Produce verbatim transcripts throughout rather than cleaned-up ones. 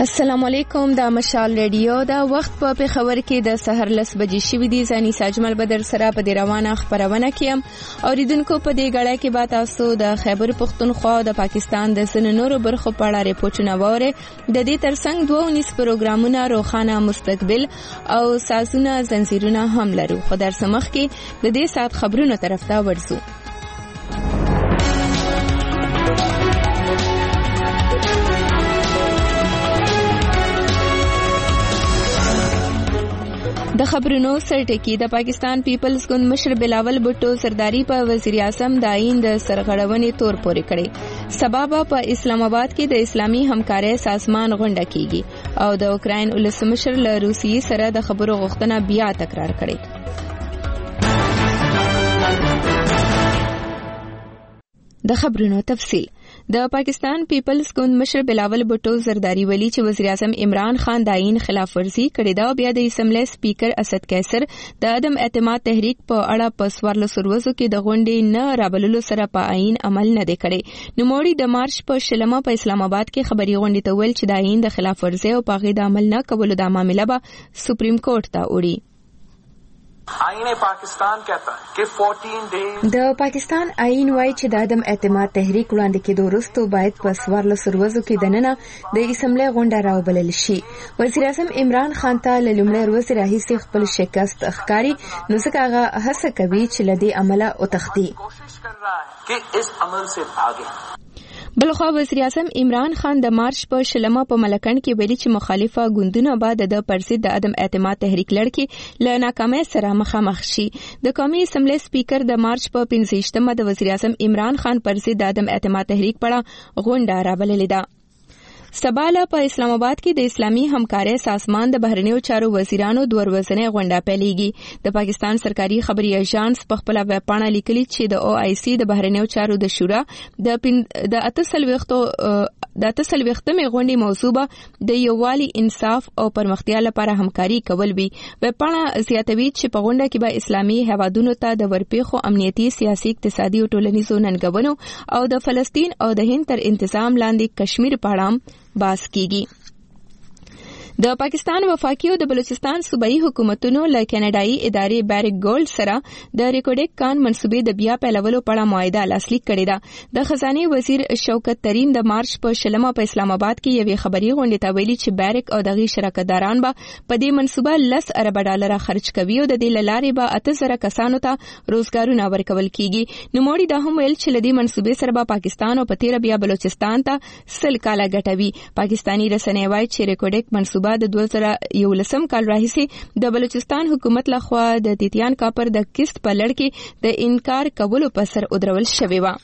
السلام علیکم. دا مشال ریډیو دا وخت په پیښور کې د سحر لس بجې شوې دي. زانی ساجمل بدر سره په دې روانه خبرونه کیم او ریدونکو په دې غړای کې با تاسو د خیبر پختونخوا د پاکستان د سن نورو برخو په اړه ریپورتونه وره. د دې ترڅنګ دوه ونیس پروګرامونه روخانه مستقبل او سازونه زنجیرونه هم لرو. خو در سمخ کې د دې سات خبرونو طرف ته ورځو. د خبرونو سرټکی د پاکستان پیپلز ګوند مشر بلاول بھټو سرداری په وزیر اعظم د آئین د سرغړونې تور پورې کړي. سبب په اسلام آباد کې د اسلامي همکارۍ سازمان غونډه کیږي او د اوکراین ولسمشر له روسیې سره د خبرو غوښتنه بیا تکرار کړي. د خبرونو تفصیل. د پاکستان پیپلز ګوند مشر بلاول بھټو زرداری ویلي چې وزیر اعظم عمران خان د آئین خلاف ورزي کړې ده او بیا د اسمبلی سپیکر اسد قیصر د عدم اعتماد تحریک په اړه په څوارلسو ورځو کې د غونډې نه رابللو سره په آئین عمل نه دی کړی. نوموړي د مارچ په شلمه په اسلام آباد کې خبري غونډې ته ویل چې د آئین د خلاف ورزي او په هغې د عمل نه کولو د معاملې به سپریم کورټ ته وړي. آئین پاکستان کہتا ہے کہ چودہ ډیز د پاکستان آئین وایي چې د عدم اعتماد تحریک وړاندې کېدو وروسته باید په څوارلسو ورځو کې دننه د اسمبلی غونډه راوبلل شي. وزیر اعظم عمران خان ته له لومړۍ ورځې راهیسې خپل شکست ښکاري، نو ځکه هغه هڅه کوي چې له دې عمله وتښتي. کوشش کر رہا ہے کہ اس عمل سے بھاگے. بلخوا وزیر اعظم عمران خان د مارچ په شلمه په ملکن کې ویلي چې مخالفه ګوندونه بعد د پرسید د عدم اعتماد تحریک لړکی له ناکامۍ سره مخامخ شي. د قومي اسمبلی سپیکر د مارچ په پنځه د وزیر اعظم عمران خان پرسید د عدم اعتماد تحریک په غونډه راوبللې ده. سباله په اسلام آباد کې د اسلامي همکارۍ سازمان د بهرنیو چارو وزیرانو دوه ورځنۍ غونډه پیلېږي. د پاکستان سرکاري خبري ایجانس په خپل ویب پاڼه لیکلي چې د او آی سی د بهرنیو چارو د شورا د د اتسلويختو د اتسلويختمې غونډې موضوع به د یووالي انصاف او پرمختیا لپاره همکاري کول وي. ویب پاڼه زیاتوي چې په غونډه کې به اسلامي هیوادونو ته د ورپېښو امنیتي، سیاسي، اقتصادي او ټولنیزو ننګونو او د فلسطین او د هند تر انتظام لاندې کشمیر په اړه باس کیږي. د پاکستان وفاقي او د بلوچستان صوبایي حکومتونو له کینیډایي ادارې بیرک ګولډ سره د ریکوډیک کان منصوبې د بیا پیلولو په اړه معاهده لاسلیک کړې ده. د خزانه وزیر شوکت ترین د مارچ په شلمه په اسلام آباد کې یوې خبري غونډې ته ویلي چې بیرک او دغه شراکتداران به په دې منصوبه لس ارب ډالر خرج کوي او د دې لارې به اته زره کسانو ته روزګارونه ورکول کیږي. نوموړي دا هم ویل چې لدی منصوبې سره به پاکستان او په تیر بیا بلوچستان ته سل کاله ګټوي. پاکستانی رسنۍ وايي چې ریکوډیک منصوبه د دوه زره یولسم کال راهیسې د بلوچستان حکومت لخوا د تیتیان کاپر د کیست په لړ کې د انکار کولو په سر ودرول شوی و.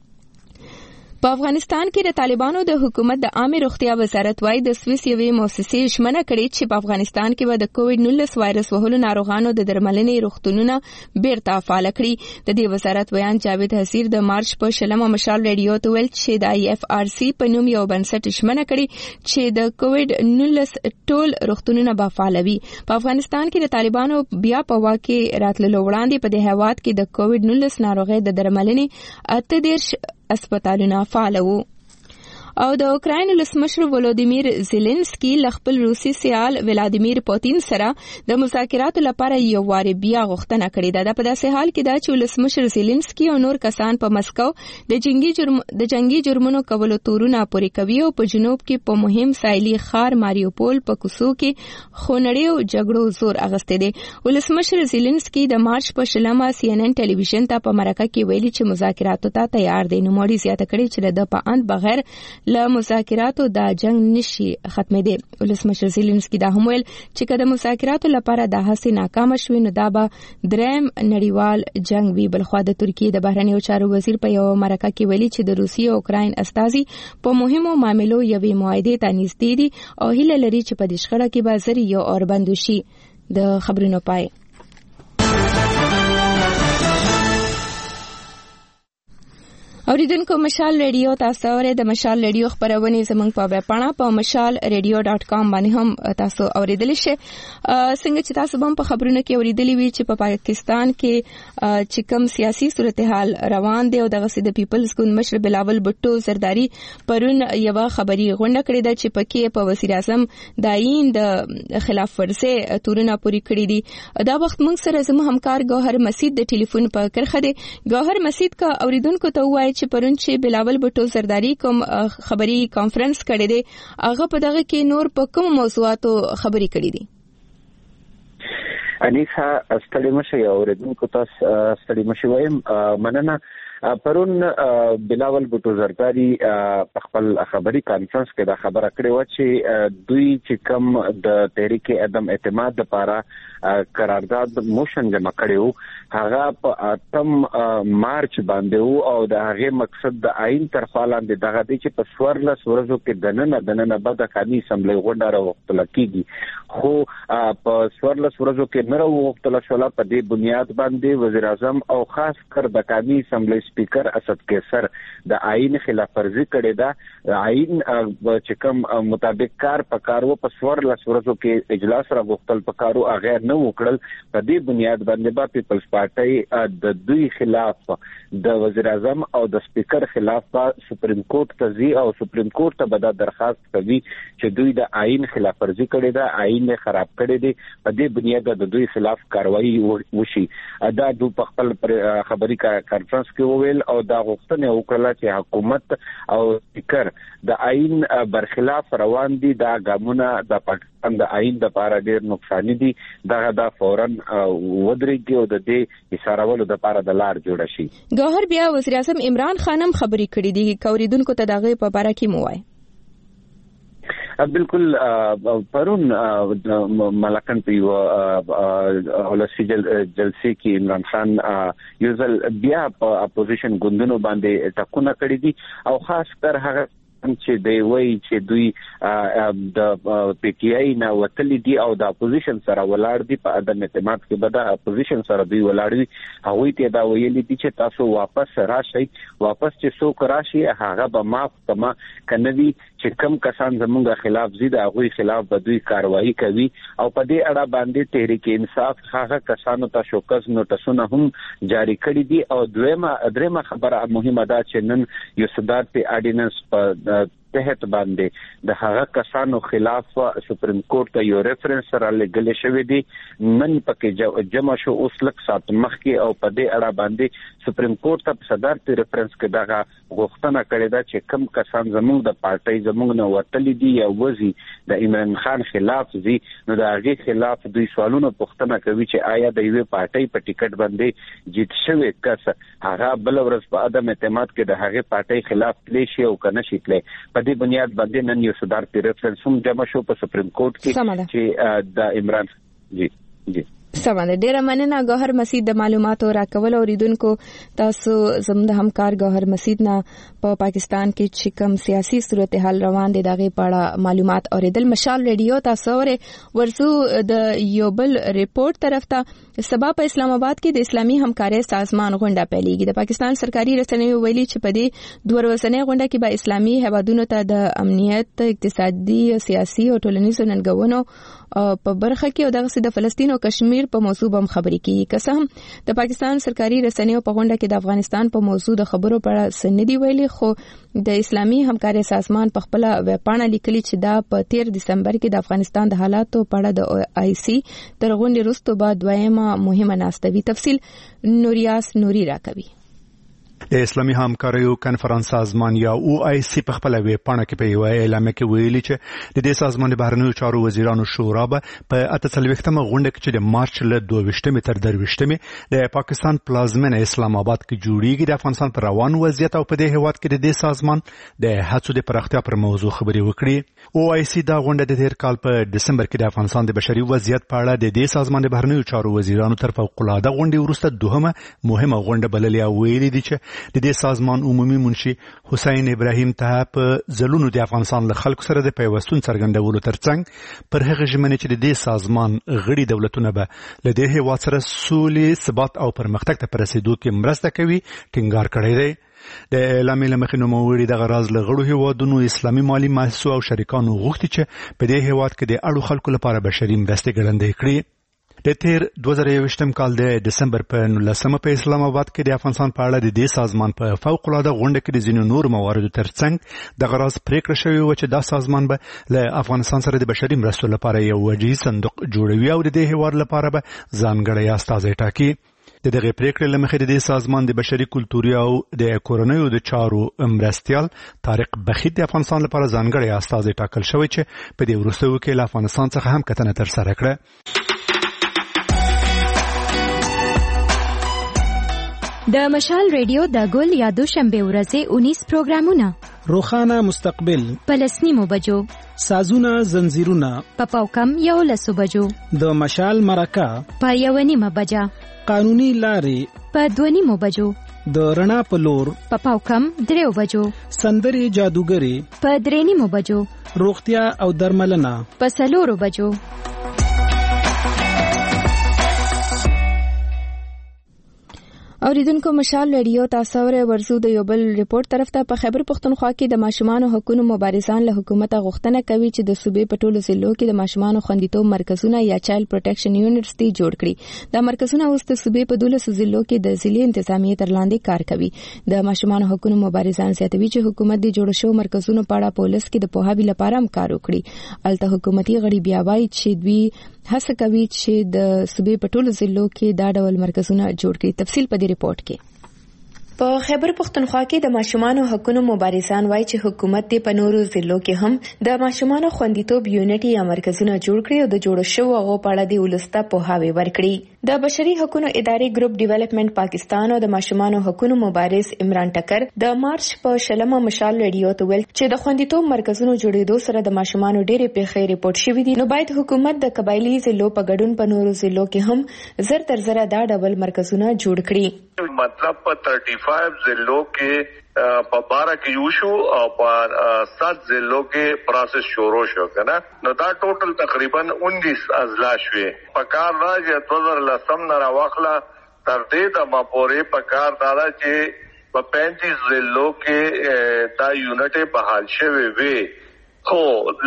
په افغانستان کې د طالبانو د حکومت د عامه روغتیا وزارت وايي د سویس یوې مؤسسې ژمنه کړې چې په افغانستان کې به د کووډ نولس وایرس وهلو ناروغانو د درملنې روغتونونه بیرته فعال کړي. د دې وزارت بیان جاوید حسیر د مارچ په شلمه مشال ریډیو ته ویل چې د آی اف آر سی په نوم یو بنسټ ژمنه کړې چې د کووډ نولس ټول روغتونونه به فعالوي. په افغانستان کې د طالبانو بیا په واکه راتللو وړاندې په دې هیواد کې د کووډ نولس ناروغۍ د درملنې اته دیرش اسپیټالونه فعال وو. او د اوکراین ولسمشر ولودیمیر زيلنسکي ل خپل روسي سیال ولادیمیر پوتین سره د مذاکراتو لپاره یو واره بیا غوښتنه کړې ده. په داسې حال کې دا چې ولسمشر زيلنسکي او نور کسان په مسکو د جنگي جرم د جنگي جرمونو کولو تورونه پوري کوي او په جنوب کې په مهم ساحلي ښار ماریوپول په کوسو کې خونړیو جګړو زور اغسته دي. ولسمشر زيلنسکي د مارچ په شلمه سی ان ان ټلویزیون ته په مرکه کې ویلي چې مذاکراتو ته تیار دي. نو موري زیاته کړي چې د په اند بغیر له مذاکراتو دا جنگ نشي ختمېدی. ولسمشر زيلنسکي دا هم ویل چې کله مذاکراتو لپاره د هڅې ناکام شوي نو دا به دریم نړیوال جنگ وي. بلخوا د ترکیې د بهرنیو چارو وزیر په یو مرکه کې ویلي چې د روسیې او اوکراین استازي په مهمو معاملو یوې معاهدې ته نږدې دي او هیله لري چې په دې شخړه کې به زر یو اور بند شي. د خبرونو پای. اوریدونکو مشال ریډیو تاسو اورئ د مشال ریډیو خبرونه زموږ په ویب پاڼه په مشال ریډیو ډاٹ کام باندې هم تاسو اوریدلی شئ. څنګه چې تاسو هم په خبرونه کې اوریدلی وی چې په پاکستان کې چې کوم سیاسي صورتحال روان دی او دغه سید پیپلز ګوند مشر بلاول بټو زرداری پرون یو خبري غونډه کړې ده چې پکې په وزیر اعظم د آئین د خلاف ورزي تورونه پوری کړې دي. دا وخت موږ سره زموږ همکار ګوهر مسید د ټلیفون په کرخه دی. ګوهر مسید کا اوریدونکو ته وایي چې پرون چې بلاول بټو زرداری کوم خبري کانفرنس کړی دی هغه په دغه کې نور په کوم موضوعاتو خبري کړې دي؟ انیسا ستړي مشه اوریدونکو تاسو ستړي مشه وایم مننه. پرون بلاول بټو زرداری په خپل خبري کانفرنس کې دا خبره کړې و چې دوی چې کوم د تحریک عدم اعتماد لپاره قرارداد موشن جمع کړو هغه په اتم مارچ باندې او د هغه مقصد د آئین طرفه لاندې دغه دی چې په سورلس ورځو کې دننه دننه بعد قانوني اسمبلی غونډه راوړل کیږي خو په سورلس ورځو کې نه راوړل شو. په دې بنیاد باندې وزیر اعظم او خاص کر د قانوني اسمبلی سپیکر اسد کیسر د آئین خلاف ورزي کړې ده. آئین چې کوم مطابق کار پکارو په سورلس ورځو کې اجلاس راغوښتل پکارو هغه نه وکړل. په دې بنیاد باندې با پیپلز پارټي د دوی خلاف د وزیر اعظم او د سپیکر خلاف په سپریم کورټ ته ځي او سپریم کورټ ته به درخواست کوي چې دوی د آئین خلاف ورزي کړې ده آئین خراب کړی دی. په دې بنیاد د دوی خلاف کاروایی وشي. دا دوی په خپل خبري کانفرنس کې وویل او دا غوښتنه وکړه چې حکومت او سپیکر د آئین برخلاف روان دي. دا ګامونه د پاکستان د آئین د لپاره ډېر نقصان دي. دا دا فورن ودرېږي او د دې اشارهولو د لپاره د لار جوړ شي. ګوهر بیا وزیر اعظم عمران خان هم خبري کړې دي کوریدونکو ته دغه په اړه کې مو وایي. بالکل پرون ملکن په یو ولسی جلسې کې عمران خان یو ځل بیا په اپوزیشن ګوندونو باندې ټکونه کړې دي او خاص کر هغه چې دی وایي چې دوی د پی ټی آی نه وتلی دي او د اپوزیشن سره ولاړ دي په عدم اعتماد کې به د اپوزیشن سره دوی ولاړ دي. هغوی ته دا ویلي دي چې تاسو واپس راشئ واپس چې څوک راشي هغه به معاف کما کنه دي چې کم کسان زموږ خلاف زید هغوی خلاف به دوی کاروایی کوي او په دې اړه باندې تحریک انصاف هغه کسانو ته شوکس نوټسونه هم جاری کړي دي. او دویمه درېمه خبره مهمه ده چې نن یو صدارتي اډیننس په تحت باندې د هغه کسانو خلاف سپریم کورټ ته یو ریفرنس سره لګل شوی دی. نن پکې جمع شو اوس لک سات مخکې او په دې اړه باندې سپریم کورټ ته صدارتي ریفرنس کې دغه غوښتنه کړې ده چې کم کسان زموږ د پارټۍ زموږ نه وتلی دي یا وزي د عمران خان خلاف زی نو د هغه خلاف دوی سوالونه پوښتنه کوي چې آیا د یوې پارټۍ په ټیکټ باندې جیت شوی کس هغه بل ورځ په عدم اعتماد کې د هغه پارټۍ خلاف تلی شي او کنه شي تلی. په دې بنیاد باندې نن یو صدارتي ریفرنس هم جمع شو په سپریم کورټ کې چې د عمران جی جی سمه ډیره مننه ګوهر مسید د معلوماتو راکول. اوریدونکو تاسو زموږ د همکار ګوهر مسید نه په پا پاکستان کې چې کوم سیاسي صورتحال روان دي دغه په اړه معلومات اوریدل. مشال ریډیو تاسو ورې ورزو د یو بل ریپورت طرف ته سبا په اسلام آباد کې د اسلامي همکارۍ سازمان غونډه پیلېږي. د پاکستان سرکاري رسنیو ویلي چې په دې دوه ورځنۍ غونډه کې به اسلامي هیوادونو ته د امنیت اقتصادي سیاسي او ټولنیزو ننګونو په برخه کې او دغه د فلسطین او کشمیر په موضوع هم خبرې کیږي. که څه هم د پاکستان سرکاري رسنیو په غونډه کې د افغانستان په موضوع د خبرو په اړه سندې ویلي خو د اسلامي همکارۍ سازمان په خپل ویب پاڼه لیکلي چې دا په تیر دسمبر کې د افغانستان د حالاتو په اړه د آی سی تر غونډې وروسته بعد دویمه مهمه ناسته وی. تفصیل نوریاس نوري راکوي. د اسلامي همکاریو کنفرانس سازمان یا او آی سی په خپل ویب پاڼه کې په یو اعلامیه کې ویلي چې د دې سازمان د بهرنیو چارو وزیرانو شورا به په اته څلوېښتمه غونډه کې چې د مارچ له دوه ویشتمې تر درویشتمې د پاکستان پلازمینه اسلام آباد کې جوړیږي د افغانستان پر روان وضعیت او په دې هیواد کې د دې سازمان د هڅو د پراختیا پر موضوع خبرې وکړي. او آی سی دا غونډه د تیر کال په دسمبر کې د افغانستان د بشري وضعیت په اړه د دې سازمان د بهرنیو چارو وزیرانو تر فوق العاده غونډې وروسته دوهمه مهمه غونډه بللې او ویلي دي چې د دې سازمان عمومي منشي حسین ابراهیم ته په ځلونو د افغانستان له خلکو سره د پیوستون څرګندولو ترڅنګ پر هغه ژمنې چې د دې سازمان غړي دولتونه به له دې هیواد سره سولې ثبات او پرمختګ ته په رسیدو کې مرسته کوي ټینګار کړی دی. د اعلان لمخې نو موري د غراز لغړو هیوادونو اسلامي مالی مؤسسو او شریکانو غوښتي چې په دې هیواد کې د اړو خلکو لپاره بشري مرستې ګړندې کړي. د تیر دوه زره یوویشتم کال د دسمبر په نولسمه په اسلام آباد کې د افغانستان په اړه د دې سازمان په فوق العاده غونډه کې د ځینو نور مواردو ترڅنګ د غراز پریکړه شوې و چې دا سازمان به له افغانستان سره د بشري مرستو لپاره یو وجهي صندوق جوړوي او د دې هیواد لپاره به ځانګړی استازی ټاکي. د دغه پریکړې لمخې د دې سازمان د بشري کلتوري او د کورنیو د چارو مرستيال طارق بخیت د افغانستان لپاره ځانګړی استازی ټاکل شوی چې په دې وروستیو کې له افغانستان څخه هم کتنه تر سره کړه. د مشال ریډیو د ګل یا دوشنبه ورځې اونیس پروګرامونه: روخانه مستقبل پلسنیمو بجو، سازونه زنجیرونه په پاوکم یو لسو بجو، د مشال مرکه په یو نیمه بجه، قانوني لارې په دوه نیمو بجو، د رڼا په لور په پاوکم دریو بجو، سندري جادوګری په درې نیمو بجو، روغتیا او درملنه په څلورو بجو. اوریدونکو مشال ریډیو تاسو ورې ورزو د یو بل ریپورت طرف ته. په خیبر پختونخوا کې د ماشومان حقوقو مبارزان له حکومت غوښتنه کوي چې د صوبې په ټولو ضلعو کې د ماشومان خوندیتوب مرکزونه یا چایلډ پروټیکشن یونټس تی جوړ کړي. دا مرکزونه اوس د صوبې په دولسو ضلعو کې د ضلعي انتظامیې تر لاندې کار کوي. د ماشومان حقوقو مبارزان زیاتوي چې حکومت د جوړ شوو مرکزونو په اړه پولیس کې د پوهاوي لپاره هم کار وکړي. الته حکومتي غړي بیا وایي چې دوی هڅه کوي چې د صوبې په ټولو ضلعو کې دا ډول مرکزونه جوړ کړي. تفصیل په دې ریپورت کې. په خیبر پختونخوا کې د ماشومان حقوقو مبارزان وایي چې حکومت دې په نورو ضلعو کې هم د ماشومان خوندیتوب یونټ یا مرکزونه جوړ کړي او د جوړ شوو هغو په اړه د ولسته پوهاوی ورکړي. د بشري حقوقو ادارې ګروپ ډیولپمنٹ پاکستان او د ماشومان حقوقو مبارز عمران ټکر د مارچ په شلمه مشال ریډیو ته ویل چې د خوندیتوب مرکزونو جوړېدو سره د ماشومان ډېرې پیښې ریپورت شوې دي، نو باید حکومت د قبایلی ضلعو په ګډون په نورو ضلعو کې هم زر تر زره دا ډول مرکزونه جوړ کړي. مطلب په पैंतीस ضلعوں کې په بارہ کې یو شو او په سات ضلعوں کې پروسس شروع شو کنه، نو دا ټوټل تقریبا انیس اضلاع شوي. په کار راځي دو هزار لسم نه راوخله تر دې د مپورې په کار دادا چې په پینتیس ضلعوں کې دا یونټ بحال شوي وي. خو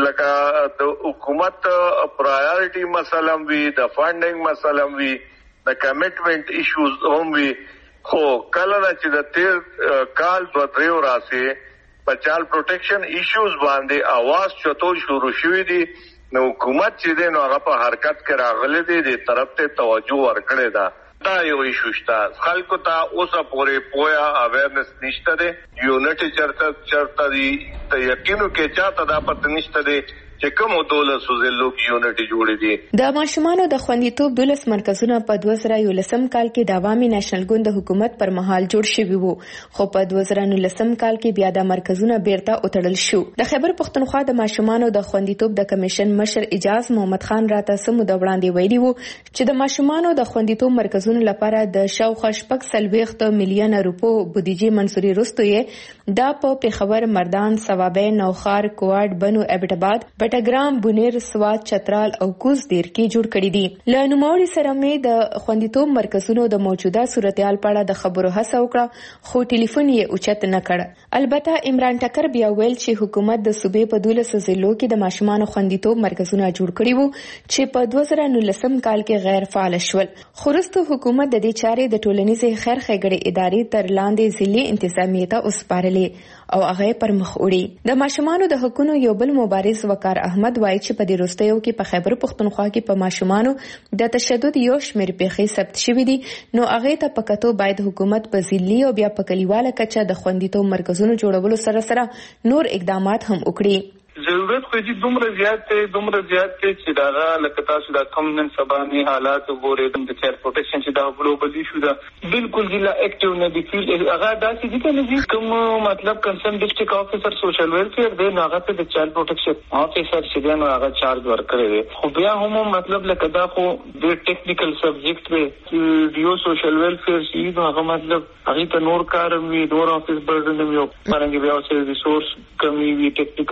لکه د حکومت پرایورټي مسله وي، د فاندینګ مسله وي، د کمټمنټ ایشوز هم وي. خو کله چې د تیر کال دوه دریو راسي په چایلډ پروټیکشن ایشوز باندې आवाज چتول شروع شوې دي، نو حکومت چې دی نو هغه په حرکت کې راغلی دی، د طرف ته توجه ورکړې ده. دا یو ایشو شته، خلکو ته اوسه پورې پویا اویرنس نشته دی. یونټ چرته چرته دی ته یقینو کې چاته دا پته نشته دی چې کوم دولسو ضلعو کې یونټ جوړې دي. د ماشومانو د خوندیتوب دولس مرکزونه په دوه زره یولسم کال کې د عوامي نېشنل ګوند د حکومت پر مهال جوړ شوي وو، خو په دوه زره نولسم کال کې بیا د مرکزونه بیرته وتړل شو. د خیبر پختونخوا د ماشومانو د خوندیتوب د کمیشن مشر اجاز محمد خان راته سمو د وړاندې ویلي وو چې د ماشومانو د خوندیتوب مرکزونو لپاره د شاوخوا شپږ څلوېښت میلیونه روپو بودیجې منظوري وروسته یې دا په پیښور، مردان، صوابۍ، نوخار، کوټ، بنو، ایبټ آباد، بټګرام، بونیر، سوات، چترال او کوز دیر کې جوړ کړي دي. له نوموړي سره مې د خوندیتوب مرکزونو د موجوده صورتحال په اړه د خبرو هڅه وکړه، خو ټلیفون یې اوچت نه کړ. البته عمران ټکر بیا ویل چې حکومت د صوبې په دولسو ضلعو کې د ماشومانو خوندیتوب مرکزونه جوړ کړي وو چې په دوه زره نولسم کال کې غیر فعال شول. خو وروسته حکومت د دې چارې د ټولنیزې خیر ښېګړې ادارې تر لاندې ضلعي انتظامیې ته وسپارلې او هغه پر مخ وړي. د ماشومانو د حقوقو یو بل مبارز وقار احمد وایي چې په دې وروستیو کې په خیبر پختونخوا کې په ماشومانو د تشدد یو شمېر پیښې ثبت شوي دي، نو هغه ته په کتو باید حکومت په ضلعي او بیا په کلیواله کچه د خوندیتوب مرکزونو جوړولو سره سره نور اقدامات هم وکړي. ضرورت خو دې دومره زیات دی دومره زیات دی چې دا لکه تاسو دا کم نن سبا نه حالات وګورئ د چایلډ پروټیکشن چې دا ګلوبالي شو دا بالکل ضلع اکټیو نه دي فیل هغه داسې دي کنه چې کوم مطلب کنسرن ډیسټریکټ افیسر سوشل ویلفیر دی هغه ته د چایلډ پروټیکشن افیسر چې دی نو هغه چارج ورکړي دی. خو بیا هم مطلب لکه دا خو د ټیکنیکل سبجیکټ دی چې دیو سوشل ویلفیر چې دا هغه مطلب هغه ته نور کار وی نور افیس برډن وی او څنګه بیا اوسه ریسورس کمی وی ټیکنیکل کسان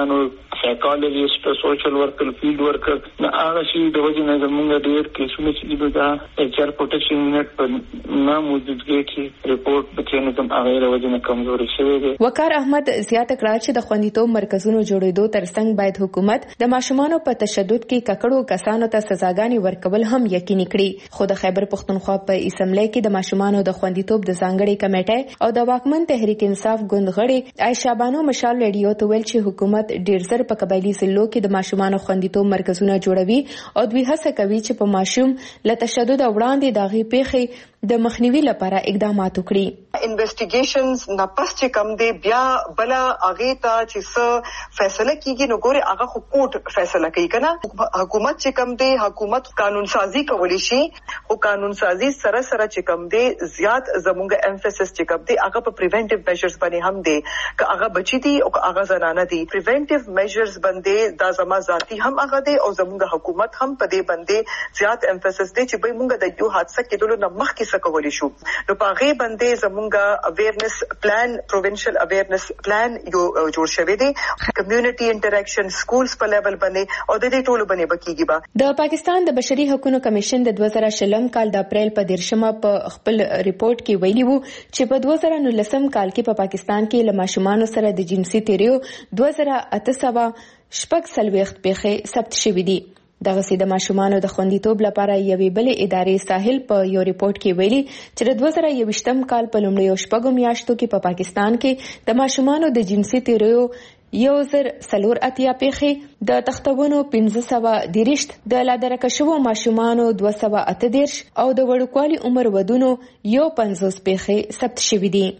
ډاکټرانو سایکالوجیست سوشل ورکر فیلډ ورکر نه هغه شي د وجه نه زموږ ډېر کیسونه چې دا چایلډ پروټیکشن یونټ په ناموجودګۍ کې ریپورت بچنه هغه د وجه نه کمزوري شوی دی. وقار احمد زیاته کړه چې د خوندیتوب مرکزونو جوړېدو ترڅنګ باید حکومت د ماشومانو په تشدد کې ککړو کسانو ته سزاګانې ورکول هم یقیني کړي. خو د خیبر پختونخوا په اسمبلی کې د ماشومانو د خوندیتوب د ځانګړي کمیټې او د واکمن تحریک انصاف ګوند غړي عائشہ بانو مشال ریډیو ته ویل چې حکومت ډیر زر په قبایلی ضلعو کې د ماشومانو خوندیتوب مرکزونه جوړوي او دوی هڅه کوي چې په ماشوم له تشدد وړاندې داغي پیښې د مخنیوي لپاره اقدامات وکړي. انویسټیګیشنز نه پس چې کم دی بیا بلا اغه تا چې څه فیصله کیږي نو ګوره هغه خو کوټ فیصله کوي کنه. حکومت چې کم دی حکومت قانون سازی کولی شي او قانون سازی سره سره چې کم دی زیات زموږ امفیسس چې کم دی هغه په پریونټیو میجرز باندې هم دی که هغه بچی دي او هغه زنانه دي. پریونټیو میجرز باندې دا زما ذاتی هم هغه دی او زموږ حکومت هم په دې باندې زیات امفیسس دی چې به موږ د یو حادثه کېدلو نه مخکې کولی شو. نو پاغه باندې زمونږه اویرنس پلان پروینشل اویرنس پلان یو جوړ شوی دی. کمیونټي انټریکشن سکولز په لیول باندې او د دې ټولو باندې بکیږي. با د پاکستان د بشري حقوقو کمیشن د دوه زره شلم کال د اپریل په دیرشمه په خپل ریپورت کې ویلي وو چې په دوه زره نولسم کال کې په پاکستان کې له ماشومانو سره د جنسي تیریو دوه زره اته سوه شپږ څلوېښت پیښې ثبت شوې دي. دغه سي د ماشومانو د خوندیتوب لپاره یوې بلې ادارې ساحل په یو ریپورت کې ویلي چې د دوه زره یوویشتم کال په لومړیو شپږو میاشتو کې په پاکستان کې د ماشومانو د جنسي تیریو یو زر څلور اتیا پیښې د تختونو پنځه سوه دیرشت د لادرکه شوو ماشومانو دوه سوه اته دیرش او د وړوکوالي عمر ودونو یو پنځوس پیښې ثبت شوې دي.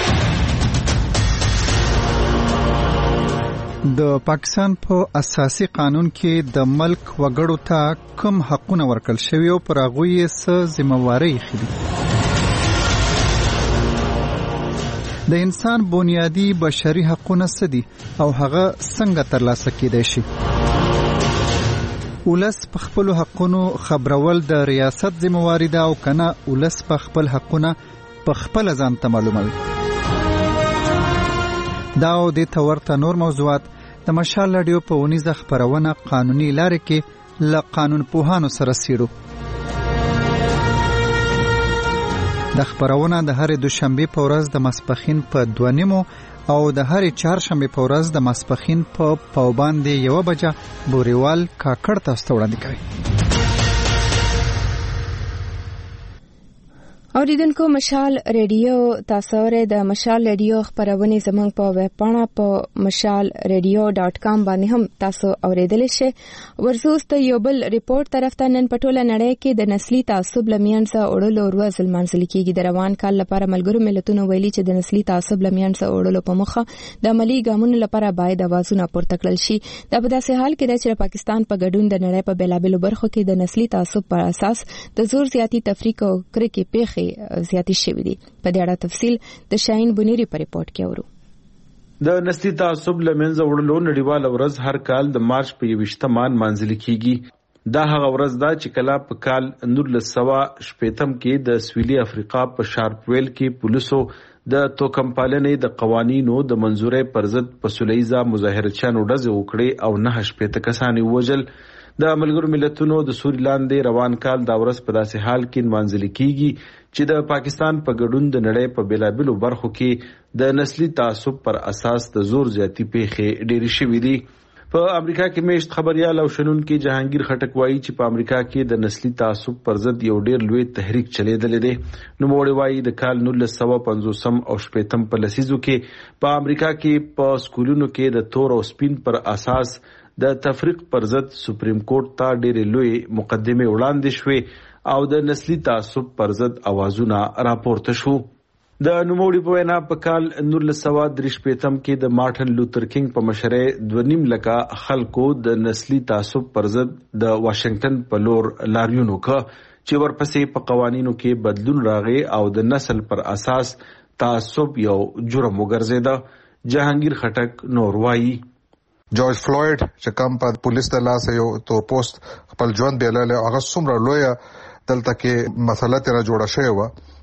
د پاکستان په اساسي قانون کې د ملک وګړو ته کوم حقونه ورکړل شوي او پر هغه یې څه ذمہواري خېدي. د انسان بنیادی بشري حقونه څه دي او هغه څنګه ترلاسه کېدای شي. ولس په خپل حقونو خبرول د ریاست ذمہواري ده او کنه ولس په خپل حقونه په خپل ځان ته معلوموي. دا او د تورته نور موضوعات د مشال رادیو په ونیزه خبرونه قانوني لارې کې ل قانون پوهانو سره سیرو. د خبرونه د هر دوشنبه په ورځ د ماسپخین په دوه نیمو او د هر چهارشنبه په ورځ د ماسپخین په پاوباندې یو بجه بوريوال کاکړ تاسو ته وړاندې کوي. اوریدونکو مشال ریډیو تاسو ورې د مشال ریډیو خبرونه زموږ په ویب پاڼه په مشال ریډیو ډاٹ کام باندې هم تاسو اوریدل شئ. ورزوست یو بل ریپورت طرف ته نن پټوله نړۍ کې د نسلي تعصب لمینځه اورلو ورځ المنځل کېږي. د روان کال لپاره ملګرو ملتونو ویلي چې د نسلي تعصب لمینځه اورلو په مخه د عملی ګامونو لپاره باید اوازونه پورته کړل شي. دا په داسې حال کې چې پاکستان په ګډون د نړۍ په بیلابېلو برخو کې د نسلي تعصب پر اساس د زور زیاتی تفریق او کرکې پیښې زیاتی شوې دي. په دې اړه تفصیل د شاهین بنيري په ریپورت کې اورو. د نسلي تعصب لمنځه وړلو نړیواله ورځ هر کال د مارچ په یوویشتمان منځل کیږي. دا هغه ورځ ده چې کله په کال نولس سوه شپږم کې د سویلي افریقا په شارپویل کې پولیسو د توکم پالنې د قوانینو د منزورې پر ضد په سولهیزه مظاهرچیانو ډزې وکړې او نه شپږ کسان وژل. د ملګرو ملتونو د سوري لاندې روان کال دا ورځ په داسې حال کې منځل کیږي چې د پاکستان په ګډون د نړۍ په بیلابېلو برخو کې د نسلي تعصب پر اساس د زور زیاتی پیښې ډېرې شوې دي. په امریکا کې میشت خبريال او شنونکي جهانگیر خټک وایي چې په امریکا کې د نسلي تعصب پر ضد یو ډېر لوی تحریک چلیدلی دی. نوموړی وایي د کال نولس سوه پنځوسم او شپږم په لسیزو کې په امریکا کې په سکولونو کې د تور او سپین پر اساس د تفریق پر ضد سپریم کورټ ته ډېرې لوی مقدمه وړاندې شوې او د نسلي تعصب پر ضد اوازونه راپورته شو. د نوموړي په وینا په کال نولس سوه درې شپېتم کې د مارټن لوتر کینګ په مشرۍ دوه نیم لکه خلکو د نسلي تعصب پر ضد د واشنگټن په لور لاریون وکړ چې ورپسې په قوانینو کې بدلون راغی او د نسل پر اساس تعصب یو جرم وګرځیده. جهانگیر خټک نور وایي جورج فلوید چې کوم په پولیس د لاسه یو تور پوسټ خپل ژوند بیلله هغه څومره لوی دلته کې مسله تر جوړه شوی و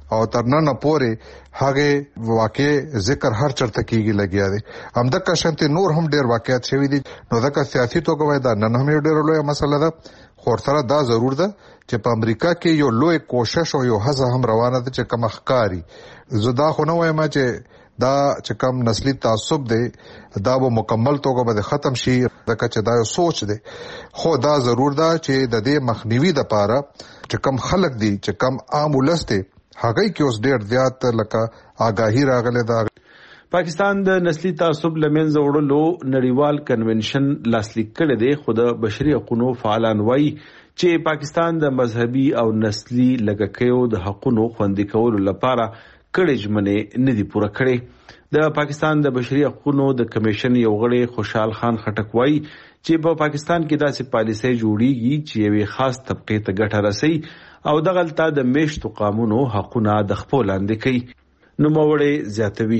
او تر نن پورې هغه واقع ذکر هر چرته کیږي لګیا دی. همدغه شانتي نور هم ډیر واقعیت شوي دي. نو دغه سیاسي توګه وای دا نن هم ډیر لوی مسله ده. خو سره دا ضرور ده چې په امریکا کې یو لوی کوشش او یو هڅه هم روانه ده چې کوم ښکاری زدا خو نه وایم چې دا چې کوم نسلي تعصب دی دا به مکمل توګه به ختم شي. ځکه چې دا یو سوچ دی. خو دا ضرور ده چې د دې مخنیوي لپاره چې کوم خلک دي چې کوم عام ولس دی هغه کې اوس ډیر زیات لکه آگاهی راغله ده. پاکستان د نسلی تعصب لمنځه وړلو نړیوال کنونشن لاسلیک کړی دی. خو د بشري حقوقو فعالان وایي چې پاکستان د مذهبي او نسلی لږکیو د حقوقو خوندي کولو لپاره کړي ژمنې نه دي پوره کړې. د پاکستان د بشري حقوقو د کمیشن یو غړی خوشحال خان خټک وایي چې په پاکستان کې داسې پالیسي جوړیږي چې یوې خاص طبقې ته ګټه رسي او دغلته د میشتو قانونو حقونه د خپل لاندې کوي. نوموړی زیاتوي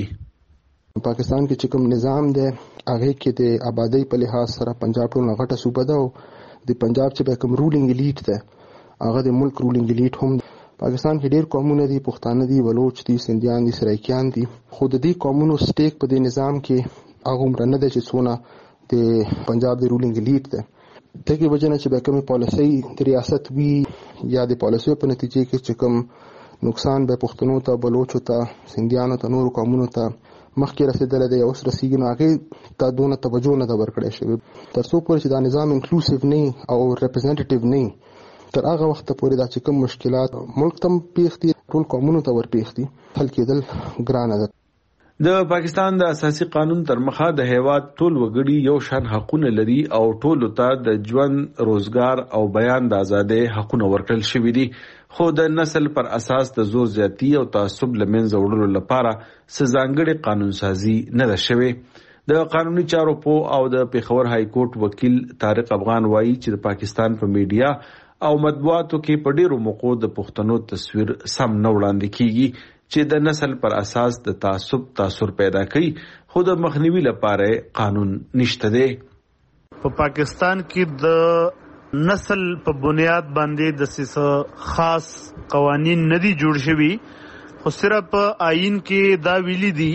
پاکستان کې چې کوم نظام دی هغه کې د آبادی په لحاظ سره پنجاب ټول غټه صوبه ده او د پنجاب چې کوم رولینګ الیټ ده هغه د ملک رولینګ الیټ هم. پاکستان کې ډېر قومونه دي، پښتانه دي، بلوچ دي، سندیان دي، سرایکیان دي. خو د دې قومونو سټیک په دې نظام کې هغه عمر نه ده چې څونه د پنجاب د رولینګ الیټ ده. دغه وجه نه چې به کومه پالیسي د ریاست وی یا د پالیسي په نتیجه کې چې کوم نقصان به پښتنو ته، بلوچو ته، سندیانو ته، نورو قومونو ته مخکې رسیدل دی اوس رسیږي. نو هغه ته دونه توجه نه ده ورکړې شوې. تر څو پورې چې دا نظام انکلوسیو نه او ریپرزنټیټیو نه تر هغه وخت پورې دا چې کوم مشکلات ملک تم پیښ دي ټول قومونو ته ور پیښ دي حل کېدل ګرانه ده. د پاکستان د اساسي قانون تر مخه د هیواد ټول وګړي یو شان حقونه لري او ټول ته د ژوند، روزګار او بیان د ازادۍ حقونه ورکړل شوي دي. خو د نسل پر اساس د زور زیاتی او تعصب لمنځه وړلو لپاره څه ځانګړې قانون سازي نه ده شوې. د قانوني چارو په او د پیښور های کورټ وکیل طارق افغان وایي چې د پاکستان په میډیا او مطبوعاتو کې په ډیرو موقعو د پښتنو تصویر سم نه وړاندې کیږي چې د نسل پر اساس د تعصب تاثر پیدا کوي. خو د مخنیوي لپاره قانون نشته دی. په پاکستان کې د نسل په بنیاد باندې د سیسه خاص قوانین ندي جوړ شوي. خو صرف آئین کې دا ویلي دي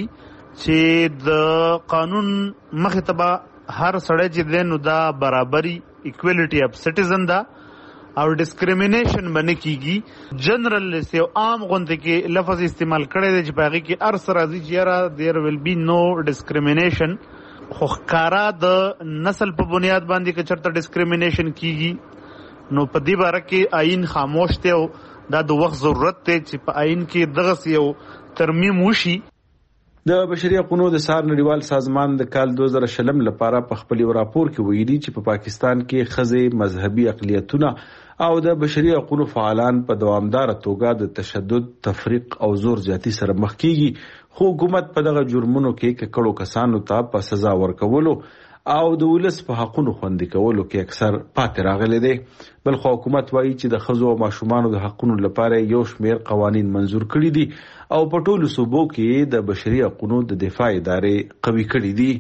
چې د قانون مخې ته به هر سړی چې دی نو دا برابري ایکویلیټي اف سټیزن ده او ډسکریمینیشن باندې کیږي. جنرال سیو عام غونډه کې لفظ استعمال کړی دی چې باغی کې ارس راځي چې یاره دیر ویل بی نو ډسکریمینیشن. خو ښکارا د نسل په بنیاد باندې که چرته ډسکریمینیشن کیږي نو په دې باره کې آئین خاموش دی او دا د وخت ضرورت دی چې په آئین کې دغه یو ترمیم وشي. د بشري حقوقو د سار نړیوال سازمان د کال دوه زره شلم لپاره په خپل راپور کې ویلي چې په پاکستان کې ښځې، مذهبي اقلیتونه او د بشري حقوقو فعالان په دوامدار توګه د تشدد، تفریق او زور زیاتی سره مخ کیږي. خو حکومت په دغه جرمونو کې ککړو کسانو ته په سزا ورکولو او د ولس په حقوقو خوندي کولو کې اکثر پاتې راغلي دي. بل خو حکومت وایي چې د ښځو او ماشومانو د حقوقو لپاره یو شمېر قوانین منظور کړي دي او په ټولو صوبو کې د بشري حقوقو د دفاع ادارې قوي کړي دي.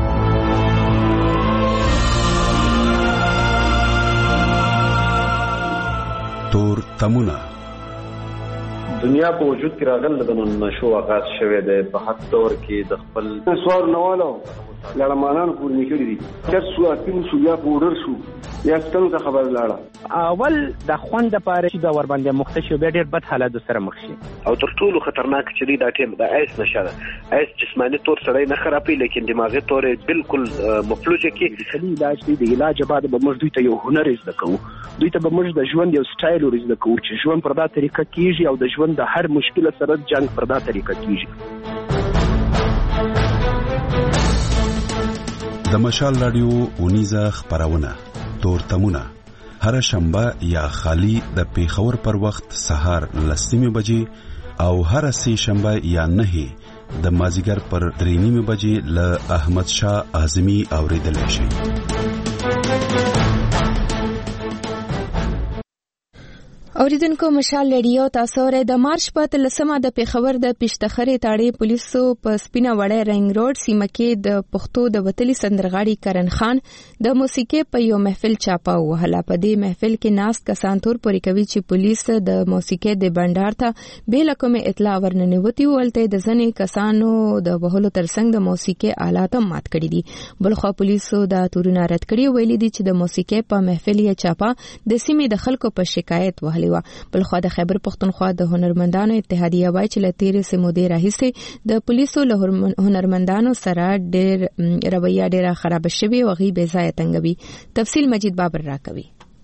تور تمونه دنیا په وجود کې راغله د نشو آغاز شوه د په حد دور کې د خپل سوار نوالو لړمانان پور نکړي دي چې سو اپین سو یا پودر شو یا ستنو ته خبر لاړه اول د خوند لپاره چې دا ور باندې مختشو به ډېر بد حالات سره مخ شي او تر ټولو خطرناک چې دی دا ټیم د ایس نشه ایس جسمانی تور سره نه خرابې لیکن دماغي تور بالکل مفلوجه کې د علاج دی د علاج بعد به موږ دوی ته یو هنر زده کوو دوی ته به موږ د ژوند یو سټایل ورزده کوو چې ژوند پر دا طریقه کیږي او د ژوند د هر مشکل سره جنگ پر دا طریقه کیږي. د مشال رادیو اونیزه خبرونه تور تمونه هر شنبه یا خالی د پیښور پر وخت سهار لسنیمه بجې او هر سه شنبه یا نه د مازیګر پر درې نیمه بجې ل احمد شاه اعظمي اوریدل شي. اوریدونکو مشال ریډیو تاسو ر د مارچ په تلسمه د پیښور د پښتخري تاړي پولیسو په سپینه وړه رنګ روډ سیمه کې د پښتو د وتلي سندرغاړي کرن خان د موسیقي په یو محفل چاپا وهله. په دې محفل کې ناس کسان تور پوري کوي چې پولیس د موسیقي د بندر ته به لکه اطلاع ورننوتی ولته د ځنې کسانو د وهلو ترڅنګ د موسیقي آلات مات کړي دي. بلخو پولیسو د تورونه رد کړي ویلي دي چې د موسیقي په محفل یې چاپا د سیمې د خلکو په شکایت وهله. بلخو د خیبر پختونخوا د هنرمندانو اتحادیه وایي چې لتیر سمودي راهیسه د پولیسو له هنرمندانو سره ډېر رویه ډېره خراب شوی او غي بې ځای تنګوي. تفصیل مجید بابر راکوي.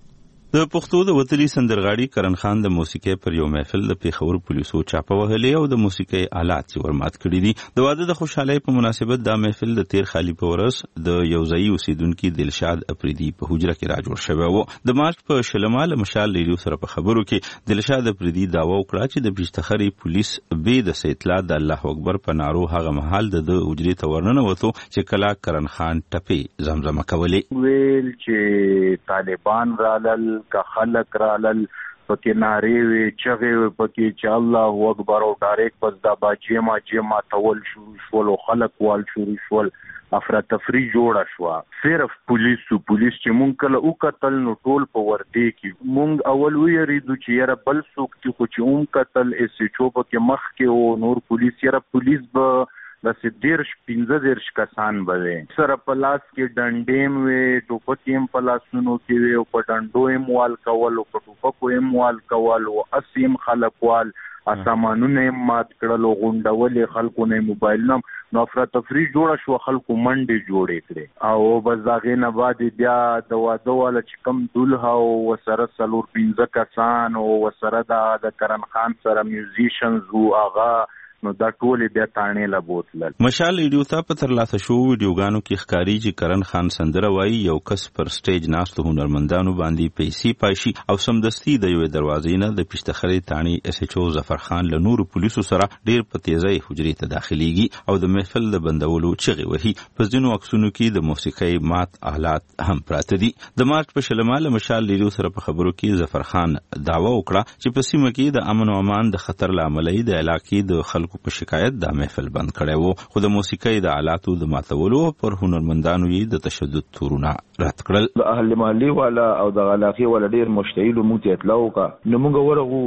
د پښتو د وتلي سندرغاړي کرن خان د موسیقي پر یو محفل د پیښور پولیسو چاپه وهلې او د موسیقي آلات چې ورمات کړي دي. د واده د خوشحالۍ په مناسبت دا محفل د تیر خالی په ورځ د یوځای اوسیدونکو دلشاد اپریدي په حجره کې را جوړ شوی و. د مارچ په شلمال مشال ریډیو سره په خبرو کې دلشاد اپریدي داوا وکړه چې د پښتخري پولیس به د اطلاع د الله اکبر په نارو هغه محل د حجرې ته ورننه وته چې کلا کرن خان ټپي زمزمه کولې. ویل چې طالبان رالل کا خلق رالل پکې ناری وی چغه پکې چې الله اکبر او ډایرک پس دا باجیما جما تول شروع شول او خلق وال شروع شول افراتفری جوړه شو. صرف پولیسو پولیس چې مونږ کله او قتل نو ټول په ورته کې مونږ اول ویریدو چې یاره بل څوک چې خو چې اون قتل اس چوب کې مخ کې او نور پولیس یاره پولیس به د سیدرش پنځه درش کسان بوي سره پلاس کې ډنډیم وي ټوپکیم پلاسونو کې وي او په ډنډو موال کول او په ټوپکو موال کول او اسیم خلقوال اسمانونه مات کړل او غونډول خلکو نه موبایل نم نو افراتفری جوړه شو. خلکو منډي جوړې کړې او بس داغه نه بعد بیا د واده والا چې کم دولها او سره سلور پنځه کسان او سره د کرن خان سره میوزیشنز او اغا نو دا ټول بیا تانه لا بوتل. مشال ریډیو ته په تر لاسه شو ویډیوګانو کې ښکاری چې کرن خان سندره وایي یو کس پر سټیج ناست هنرمندانو باندې پیسې پاشي او سمدستي د یو دروازې نه د پښتخري تانی اس ایچ او ظفر خان له نور پولیسو سره ډیر په تیزی حجرې ته داخليږي او د محفل د بندولو چغې وهي. په ځینو عکسونو کې د موسیقي مات آلات هم پراته دي. د مارچ په شلمال مشال ریډیو سره په خبرو کې ظفر خان داوا وکړه چې په سیمه کې د امن او امان د خطر لامل د علاقې د خلکو په شکایت دا محفل بند کړی وو. خو د موسیقي د آلاتو د ماتولو پر هنرمندانو یې د تشدد تورونه رد کړل. د اهل محلي والا او د علاقې والا ډیر مشتعل مو ته اطلاع وکړه نو موږ ورغو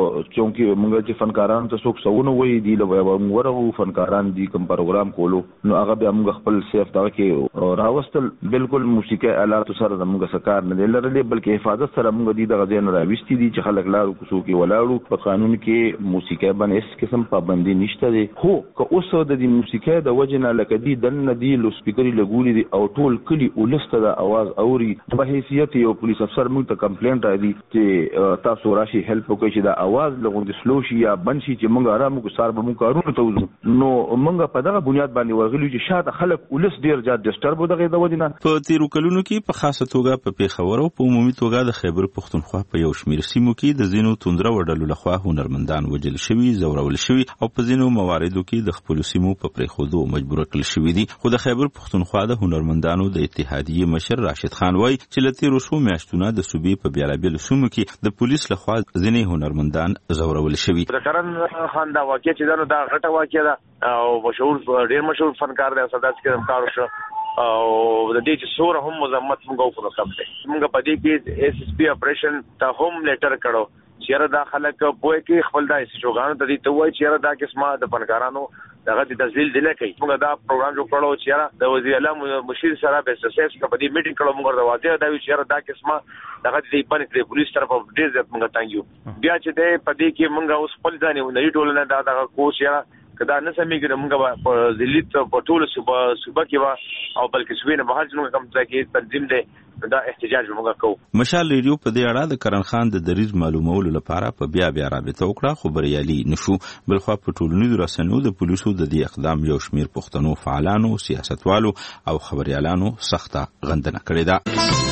چې موږ چې فنکاران ته څوک سونه وي دی له ورغو فنکاران دي کوم پروګرام کولو نو هغه به موږ خپل سیف دا کې راوستل. بالکل موسیقي آلات سره موږ سکار نه لرلې بلکې حفاظت سره موږ دي د غزين راوستي دي چې خلک لارو کوڅو کې ولاړو. په قانون کې موسیقي باندې هیڅ قسم پابندي نشته دي. خو که اوس د دې موسیقي د وجنه لکه دي دنه دي لو سپیکري لګولي دي او ټول کلی ولسته د आवाज اوري په حیثیت یو پولیس افسر موږ ته کمپلینټ راځي چې تاسو راشي هیلپ وکړئ چې د आवाज لغون سلو شي یا بند شي چې موږ آرام کو سار به موږ کارونه توزو نو موږ په دغه بنیاد باندې ورغلو چې شاته خلک ولس ډیر زیات ډسټرب دغه د وجنه. په تیرو کلونو کې په خاصه توګه په پیښور او په عمومي توګه د خیبر پختونخوا په یو شمېر سیمو کې د زینو توندره وډلو لخوا هنرمندان وجل شوي زورول شوي او په زینو مواردو کې د خپل سیمو په پریخودو مجبور کړل شوی دي. خو د خیبر پختونخوا د هنرمندانو د اتحادیه مشر راشد خان وایي چې لته روسو میاشتونه د صوبې په بیلابل سیمو کې د پولیس لخوا ځینې هنرمندان زورول شوی. د کرن خان دا واقعي چې دا غټه واقعي ده او مشهور ډیر مشهور فنکار دی صداس کې کار وشو او د دې چې سور هم مزمت موږ وکړو کوم دی موږ په دې کې اس اس پی اپریشن ته هم لیټر کړو چیرې دا خلک پوهه کې خپل دای شوګانو ته دي ته وای چیرې دا قسمه د فنکارانو دغه د تسجیل دی لکه موږ دا پروګرام جوړ کړو چیرې د وزیر اعلی مشیر سره به سیس په دې میټینګ کړو موږ دا واځي دا چیرې دا قسمه دغه د پنځه پولیس طرف ډیر ځت موږ تانګیو بیا چې دې په دې کې موږ اوس خپل ځانې نه ټولنه دا دغه کوش یا کدا نه سمېږي موږ په ذلیت په ټول صوبه صوبه کې وا او بلکې صوبې نه بهر څنګه کوم ځای کې تنظیم دی دا احتجاج موږ کوو. مشال ریډیو په دې اړه د کرن خان د دریز معلومولو لپاره په بیا بیا رابطه وکړه خو بریالي نشو. بلخو په ټولنیزو رسنیو د پولیسو د دې اقدام یو شمیر پښتنو فعالانو سیاستوالو او خبريالانو سخته غندنه کړې ده.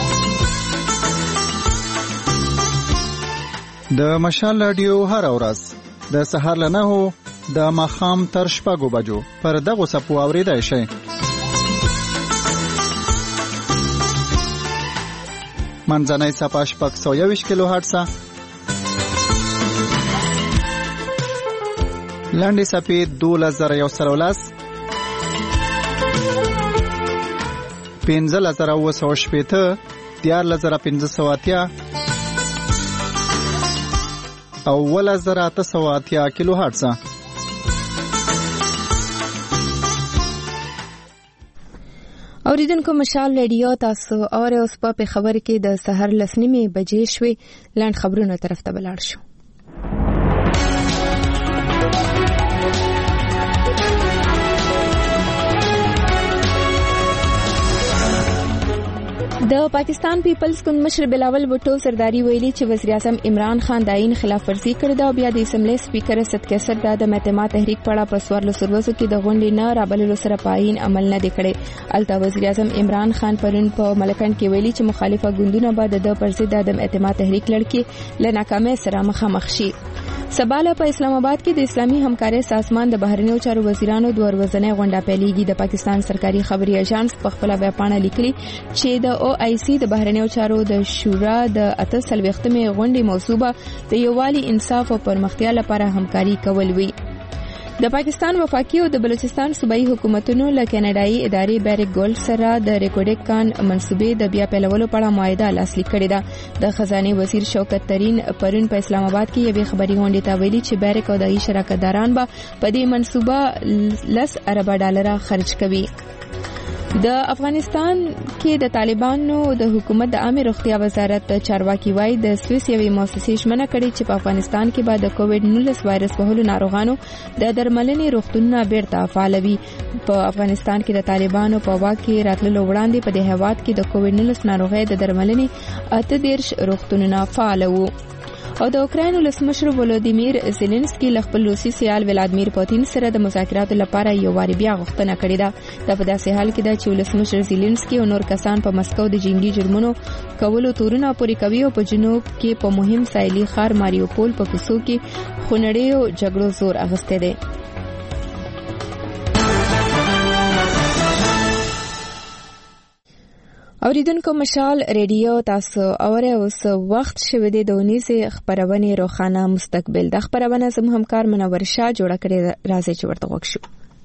د مشال رادیو هر ورځ د سهار له نهو د ماخام تر شپږو بجو پر دغه سپو اوریدای شي. منځنۍ صفحه شپږ سوه یوویشت کیلو هرتز لاندې صفحې دولس زره یو سل ولس پنځلس زره اوه سوه شپېته دیارلس زره پنځه سوه اتیا اوولس زره اته سوه اتیا کیلو هرټز. اوریدونکو مشال ریډیو تاسو اور اوس په خبر کې د سحر لسنیمه بجې شوي لاند خبرونو طرف ته بلاړ شو. د پاکستان پیپلز ګوند مشر بلاول بھټو سرداری ویلي چې وزیر اعظم عمران خان د عین خلاف ورزي کړې ده او بیا د اسمبلی سپیکر اسد کیسر د عدم اعتماد تحریک پړه په سوارلو سروسو کې د غونډې نه رابللو سره پاین عمل نه دی کړی. الته وزیر اعظم عمران خان پرون په ملکند کې ویلي چې مخالفه ګوندونه به د پر ضد عدم اعتماد تحریک لړکی له ناکامۍ سره مخامخ شي. سباله په اسلام آباد کې د اسلامي همکارۍ سازمان د بهرنیو چارو وزیرانو د ورځنۍ غونډه پیلېږي. د پاکستان سرکاري خبري ایجنس په خپل ویبپاڼه لیکلي چې د او آی سی د بهرنیو چارو د شورا د اته څلوېښتمې غونډې موضوع د یووالي انصاف او پرمختیا لپاره همکاري کول وي. د پاکستان وفاقي او د بلوچستان صوبایي حکومتونو له کینیډایي ادارې بیرک ګولډ سره د ریکورډک کان منصوبې د بیا پیلولو په اړه معاهده لاسلیک کړې ده. د خزانه وزیر شوکت ترین پرون په اسلام آباد کې یوه خبري غونډه ته ویلي چې بیرک او دایي شراکتداران به په دې منصوبه لس ارب ډالر خرج کوي. د افغانستان کې د طالبانو د حکومت د عامه روغتیا وزارت چارواکي وایي د سویس یوې مؤسسې ژمنه کړې چې په افغانستان کې به د کووډ نولس وایرس وهلو ناروغانو د درملنې روغتونونه بیرته فعال وي. په افغانستان کې د طالبانو په واک کې راتللو وړاندې په دې هیواد کې د کووډ نولس ناروغۍ د درملنې اته دیرش روغتونونه فعال وو. او د اوکراین ولسمشر ولودیمیر زيلنسکي له خپل روسي سیال ولادیمیر پوتین سره د مذاکراتو لپاره یو واری بیا غوښتنه کړې ده. دا په داسې حال کې ده چې ولسمشر زيلنسکي او نور کسان په مسکو د جنگي جرمونو کولو تورونه پوري کوي او په جنوب کې په مهم ساحلي ښار ماریوپول په کوڅو کې خونړیو جګړو زور اخیسته ده. اوریدونکو مشال ریډیو تاسو اوره اوس وخت شوه د دونیزه خبرونه روخانه مستقبل د خبرونه زم همکار منور شاه جوړ کړی راځي چې ورته وښیو.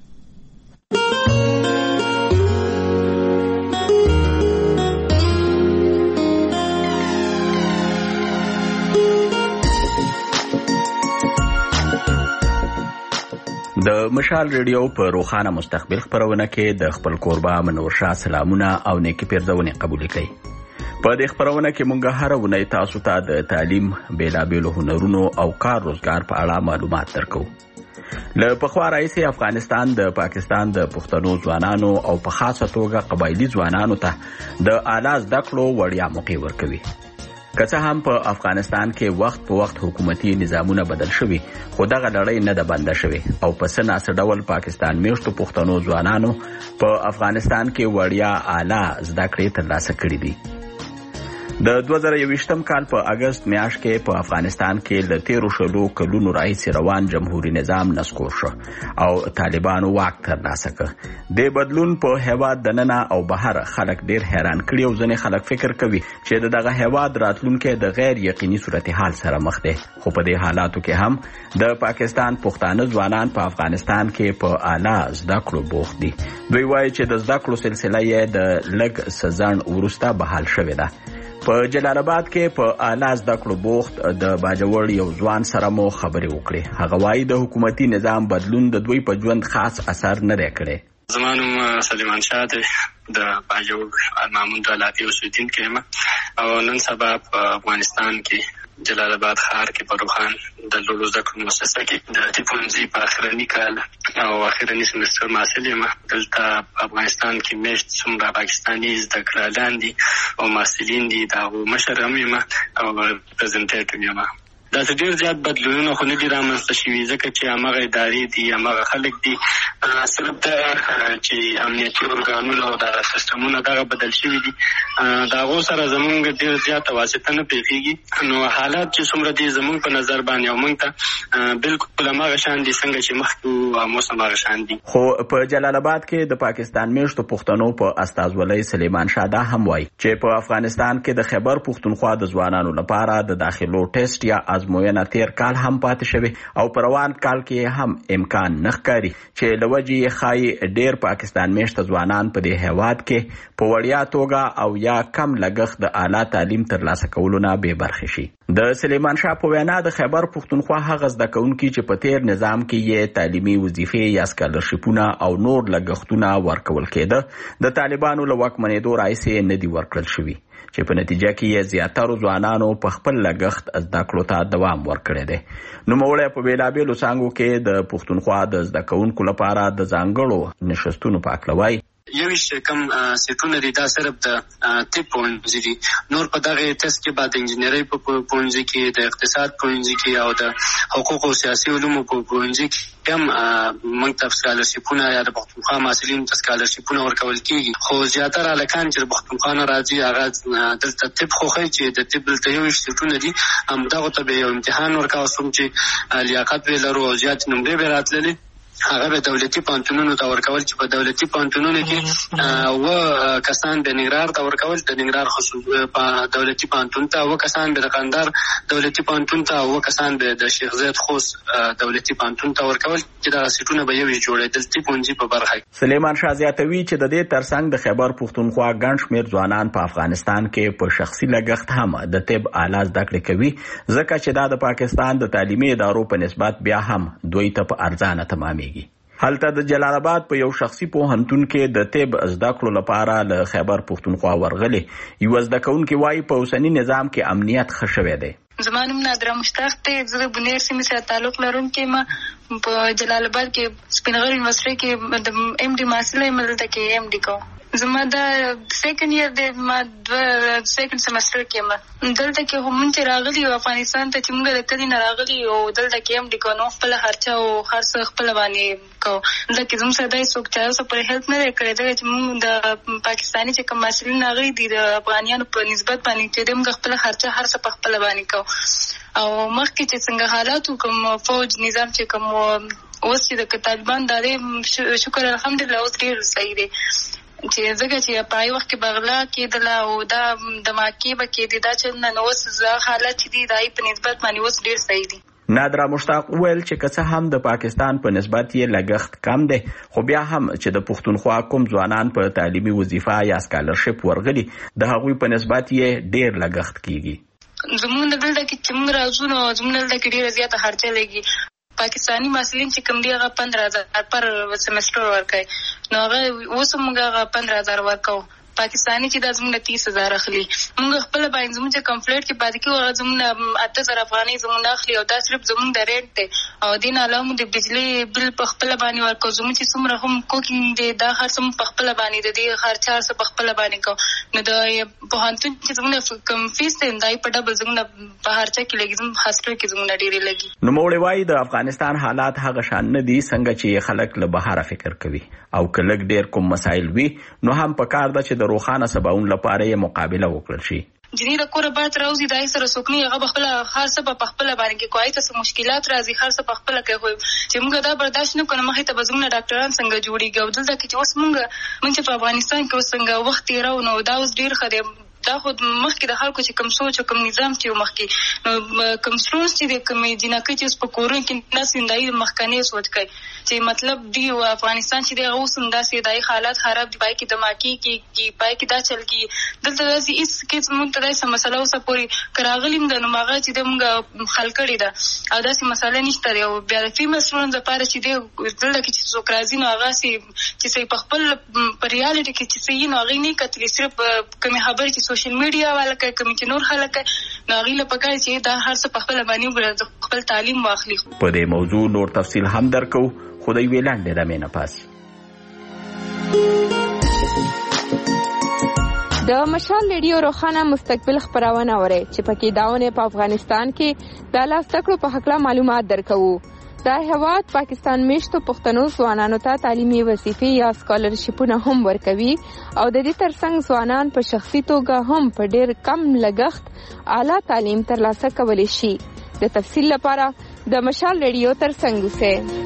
د مشال ریډیو په روخانه مستقبل خبرونه کې د خپل کوربه منور شاه سلامونه او نیکی پیرزونه قبول کړي. په دې خبرونه کې مونږ هر ونې تاسو ته د تعلیم بیلابېلو هنرونو او کار روزګار په اړه معلومات درکو. له پخوا راځي افغانستان د پاکستان د پښتنو ځوانانو او په خاصه توګه قبایلی ځوانانو ته د اعلی زده کړو وړیا موقع ورکوي. که څه هم په افغانستان کې وخت په وخت حکومتي نظامونه بدل شوي خو دغه لړۍ نه ده بنده شوې او په څه ناسه ډول پاکستان میشتو پښتنو ځوانانو په افغانستان کې وړیا اعلی زده کړې ترلاسه کړې دي. د دوه زره یوویشتم کال په اگست میاشت کې په افغانستان کې له تیرو شلو کلونو راهیسې روان جمهوریت نظام نسکور شو او طالبانو واک ترلاسه کړ. د بدلون په هیواد دننه او بهر خلک ډیر حیران کړي او ځینې خلک فکر کوي چې دغه هیواد راتلونکي د غیر یقیني صورتحال سره مخ دی. خو په دې حالاتو کې هم د پاکستان پښتانه ځوانان په افغانستان کې په اعلی زده کړو بوخت دي. دوی وایي چې د زده کړو سلسله یې د لږ سزن ورسته بحال شوې ده. په جلال آباد کې په اعلی زده کړو بوخت د باجوړ یو ځوان سره مو خبرې وکړې. هغه وایي د حکومتي نظام بدلون د دوی په ژوند خاص اثر نه دی کړی. زما نوم سلیمان شاه دی، د باجوړ مامون دولتي اوسیدونکی یم او نن سبا په افغانستان کې جلال آباد ښار کې په روخان د لوړو زده کړو مؤسسه کې د ټیپونځي په اخرني کال او اخرني سمستر محصل یم. دلته په افغانستان کې مشت څومره پاکستاني زده کړهالان دي او محصلین دي د هغو مشر هم یم او ریپرزنټیټیو یم. داسې ډېر زیات بدلونونه خو نه دي رامنځته شوي ځکه چې هماغه ادارې دي هماغه خلک دي صرف د چې امنیتي ارګانونه او د سیستمونه دغه بدل شوي دي دا غو سره زمونږ ډیر زیاته واسطه نه پیږي نو حالات چې څومره دي زمونږ په نظر باندې او موږ ته بالکل هغه شان دي څنګه چې مخکې موسم هغه شان دي. خو په جلال آباد کې د پاکستان میشتو پښتنو په استازولۍ سلیمان شاه دا هم وایي چې په افغانستان کې د خیبر پښتونخوا د ځوانانو لپاره د داخلو ټیسټ یا ازموینه تیر کال هم پاتې شوی او په روان کال کې هم امکان نه ښکاري چې لوجي خای ډیر پاکستان میشته ځوانان په دې هیواد کې په وړیا توګه او یا کم لګښت د اعلی تعلیم ترلاسه کولو نه بې برخې شي. د سلیمان شاه په وینا د خیبر پښتونخوا هغه زده کوونکي چې په تیر نظام کې یې تعلیمي وظیفې یا سکالرشیپونه او نور لګښتونه ورکول کېده د طالبانو له واکمنېدو راهیسې نه دي ورکړل شوي چې په نتیجه کې یې زیاترو ځوانانو په خپل لګښت زده کړو ته دوام ورکړی دی. نوموړی په بېلابېلو څانګو کې د پښتونخوا د زده کوونکو لپاره د ځانګړو نشستونو په هکله وایي یویش کم سیټونه دي دا صرف د طب پوهنځي دي نور په دغه ټیسټ کې بعد انجینرۍ په پوهنځي کې د اقتصاد پوهنځي کې او د حقوق او سیاسي علومو په پوهنځي کې هم موږ ته سکالرشیپونه یا د پښتونخوا محصلینو ته سکالرشیپونه ورکول کېږي خو زیاتره هلکان چې د پښتونخوا نه راځي هغه دلته طب خوښوي چې د طب دلته یویش سیټونه دي همدغو ته به یو امتحان ورکوه څوک چې لیاقت به لرو او زیات نمرې به راتللې هغه به دولتي پوهنتونونو ته ورکول چې په دولتي پوهنتونونو کې و کسان به ننګرهار ته ورکول د ننګرهار خصوصي په دولتي پوهنتون ته و کسان به د قندهار دولتي پوهنتون ته و کسان به د شیخ زاید خوست دولتي پوهنتون ته ورکول چې دغه سیټونه به یوې جوړېدل طب پوهنځي په برخه. سلیمان شاه زیاتوي چې د دې ترڅنګ د خیبر پښتونخوا ګڼ شمېر ځوانان په افغانستان کې په شخصي لګښت هم د طب اعلی زده کړې کوي ځکه چې دا د پاکستان د تعلیمي ادارو په نسبت بیا هم دوی ته په ارزانه تمامېږي. هلته د جلال آباد په یو شخصي پوهنتون کې د طب زده کړو لپاره له خیبر پښتونخوا ورغلي یو زده کوونکی وایي په اوسني نظام کې امنیت ښه شوی دی. زما نوم نادره مشتاق دی زه د بنیر سیمې سره تعلق لرونکی یم په جلال آباد کې سپینغر یونیورسټۍ کې د ایم ډي محصله یم دلته کې ایم ډي کوم زما دا سیکنډ ایئر دی ما دوه سیکنډ سیمسټر کې یم دلته کې هم چې راغلي یو افغانستان ته چې موږ د کلي نه راغلي او دلته کې ایم ډي کوو نو خپله خرچه او هر څه خپله باندې کوو دلته کې زموږ سره داسې څوک چې اوسه پورې هیلپ نه دی کړی ځکه چې موږ د پاکستاني چې کوم محصلین راغلي دي د افغانیانو په نسبت باندې چې دی موږ خپله خرچه هر څه په خپله باندې کوو او مخکې چې څنګه حالات کوم فوج نظام چې کوم اوس چې د طالبان دا دی شکر الحمدلله اوس ډېر صحیح دی چې ځکه چې په هغه وخت کې بغلا کېدله او دا د ماکې به کېدې دا چې نن اوس حالات چې دي د هغې په نسبت باندې اوس ډېر صحیح دي. نادره مشتاق وویل چې که څه هم د پاکستان په نسبت یې لګښت کم دی خو بیا هم چې د پښتونخوا کوم ځوانان په تعلیمي وظیفه یا سکالرشپ ورغلي د هغوی په نسبت یې ډېر لګښت کېږي. زموږ د دلته کې چې موږ راځو نو زموږ دلته کې ډېره زیاته خرچه لګي پاکستانی محصلین چې کوم دی هغه پندرہ هزار پر سیمسټر ورکوي نو هغه اوس موږ هغه پندرہ هزار ورکوو پاکستانی چې دا زموږ تیس هزار اخلي موږ خپل باندې زموږ چې کمفلیټ کې پاتې کېږو هغه زموږ اته زره افغانۍ زموږ نه اخلي او دا صرف زموږ د رینټ دی او دې نه علاوه موږ د بجلۍ بل په خپله باندې ورکوو زموږ چې څومره هم کوکینګ دی دا هر څه موږ په خپله باندې د دې خرچه هر څه په خپله باندې کوو نو د پوهنتون چې زموږ کوم فیس دی دا یې په ډبل زموږ په خرچه کې لګي زموږ هاسټل کې زموږ نه ډېرې لګي. نوموړی وایي د افغانستان حالات هغه شان نه دي څنګه چې خلک له بهره فکر کوي او که لږ ډېر کوم مسایل وي نو هم پکار ده چې د روښانه سباوون لپاره یې مقابله وکړل شي. جنې د کوره باید راوځي دا یې سره څوک نه هغه به خپله هر څه به په خپله باندې کوي کوی ته څه مشکلات راځي هر څه په خپله کوي چې موږ دا برداشت نه کړو مخې ته به زموږ نه ډاکټران څنګه جوړېږي او دلته کې چې اوس موږ موږ چې په افغانستان کې اوس څنګه وخت تېرو نو دا اوس ډېر ښه دی دا خو مخکې د خلکو چې کوم سوچ او کوم نظام چې مخکې نو کوم سټونز چې د کومې جنکۍ چې اوس په کورونو کې ناست وي د هغې مخکنی سوچ کوي چې مطلب دی افغانستان چې دی هغه اوس هم داسې د هغې حالات خراب دي په هغې کې د ماکې کېږي په هغې کې دا چل کېږي دلته داسې هېڅ کې موږ ته داسې مسله اوسه پورې که راغلي هم ده نو هغه چې دی موږ حل کړې ده او داسې مسله نشته دی او بیا د فیمیل سټوډنټ لپاره چې دی دلته کې چې څوک راځي نو هغه چې صحیح په خپل په ریالټي کې چې څه وي نو هغې نه کتلي صرف کومې خبرې چې سوشل میډیا والا کوي کوم چې نور خلک نو هغوی له پکار چې دا هر څه په خپله باندې وګوري خپل تعلیم واخلي. په دې موضوع نور تفصیل هم درکو خو د یوې لنډې دمې نه پس. د مشال ریډیو روښانه مستقبل خپرونه اورئ چې پکې داونه په افغانستان کې د لاس تکړو په حقله معلومات درکوو. د هیواد پاکستان میشتو پښتنو ځوانانو ته تعلیمي وظیفې یا سکالرشپونه هم ورکوي او د دې ترڅنګ ځوانان په شخصي توګه هم په ډیر کم لګښت اعلی تعلیم ترلاسه کولی شي. د تفصیل لپاره د مشال ریډیو ترڅنګ اوسئ.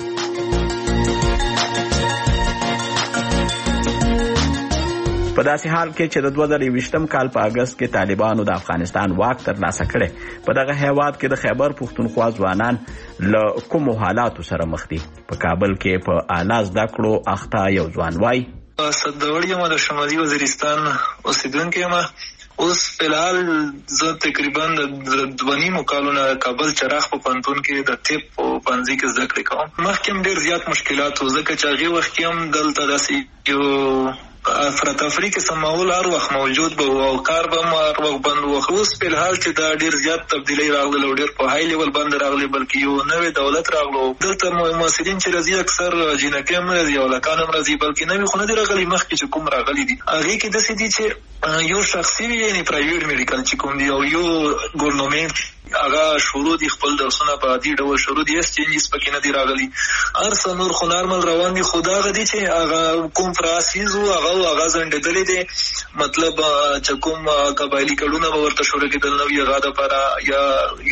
په داسې حال کې چې د دوه زره یوویشتم کال په اگست کې طالبانو د افغانستان واک ترلاسه کړی، په دغه هیواد کې د خیبر پښتونخوا ځوانان له کومو حالاتو سره مخ دي. په کابل کې په اعلی زده کړو اخته یو ځوان وایي صدور یم د شمالي وزیرستان اوسیدونکی یم. اوس فلحال زه تقریبا د دوه نیمو کالونه کابل چراغ په پوهنتون کې د طب په پوهنځي کې زده کړې کوم. مخکې هم ډېر زیات مشکلات وو ځکه چې هغې وخت کې هم دلته داسې یو افراتفری کې سم ماحول هر وخت موجود به او کار به هم هر وخت بند و. اوس فلحال چې دا ډېر زیات تبدیلۍ راغله او ډېر په های لیول باندې راغلی، بلکې یو نوی دولت راغلو. دلته محصلین چې راځي اکثر جینکۍ هم راځي او هلکان هم راځي، بلکې نوي خو نه دي راغلي، مخکې چې کوم راغلي دي هغې کې داسې دي چې یو شخصي وي یعنې پرایویټ میډیکل چې کوم دي او یو ګورنمنټ هغه شروع دي خپل درسونه په عادي ډول شروع دي، هېڅ چینجز پکې نه دي راغلي. هر څه نور خو نارمل روان دي، خو دا هغه دي چې هغه کوم پراسیز و هغه هغه ځنډېدلی دی. مطلب چې کوم قبایلي کډونه به ورته شروع کېدل نه وي هغه دپاره یا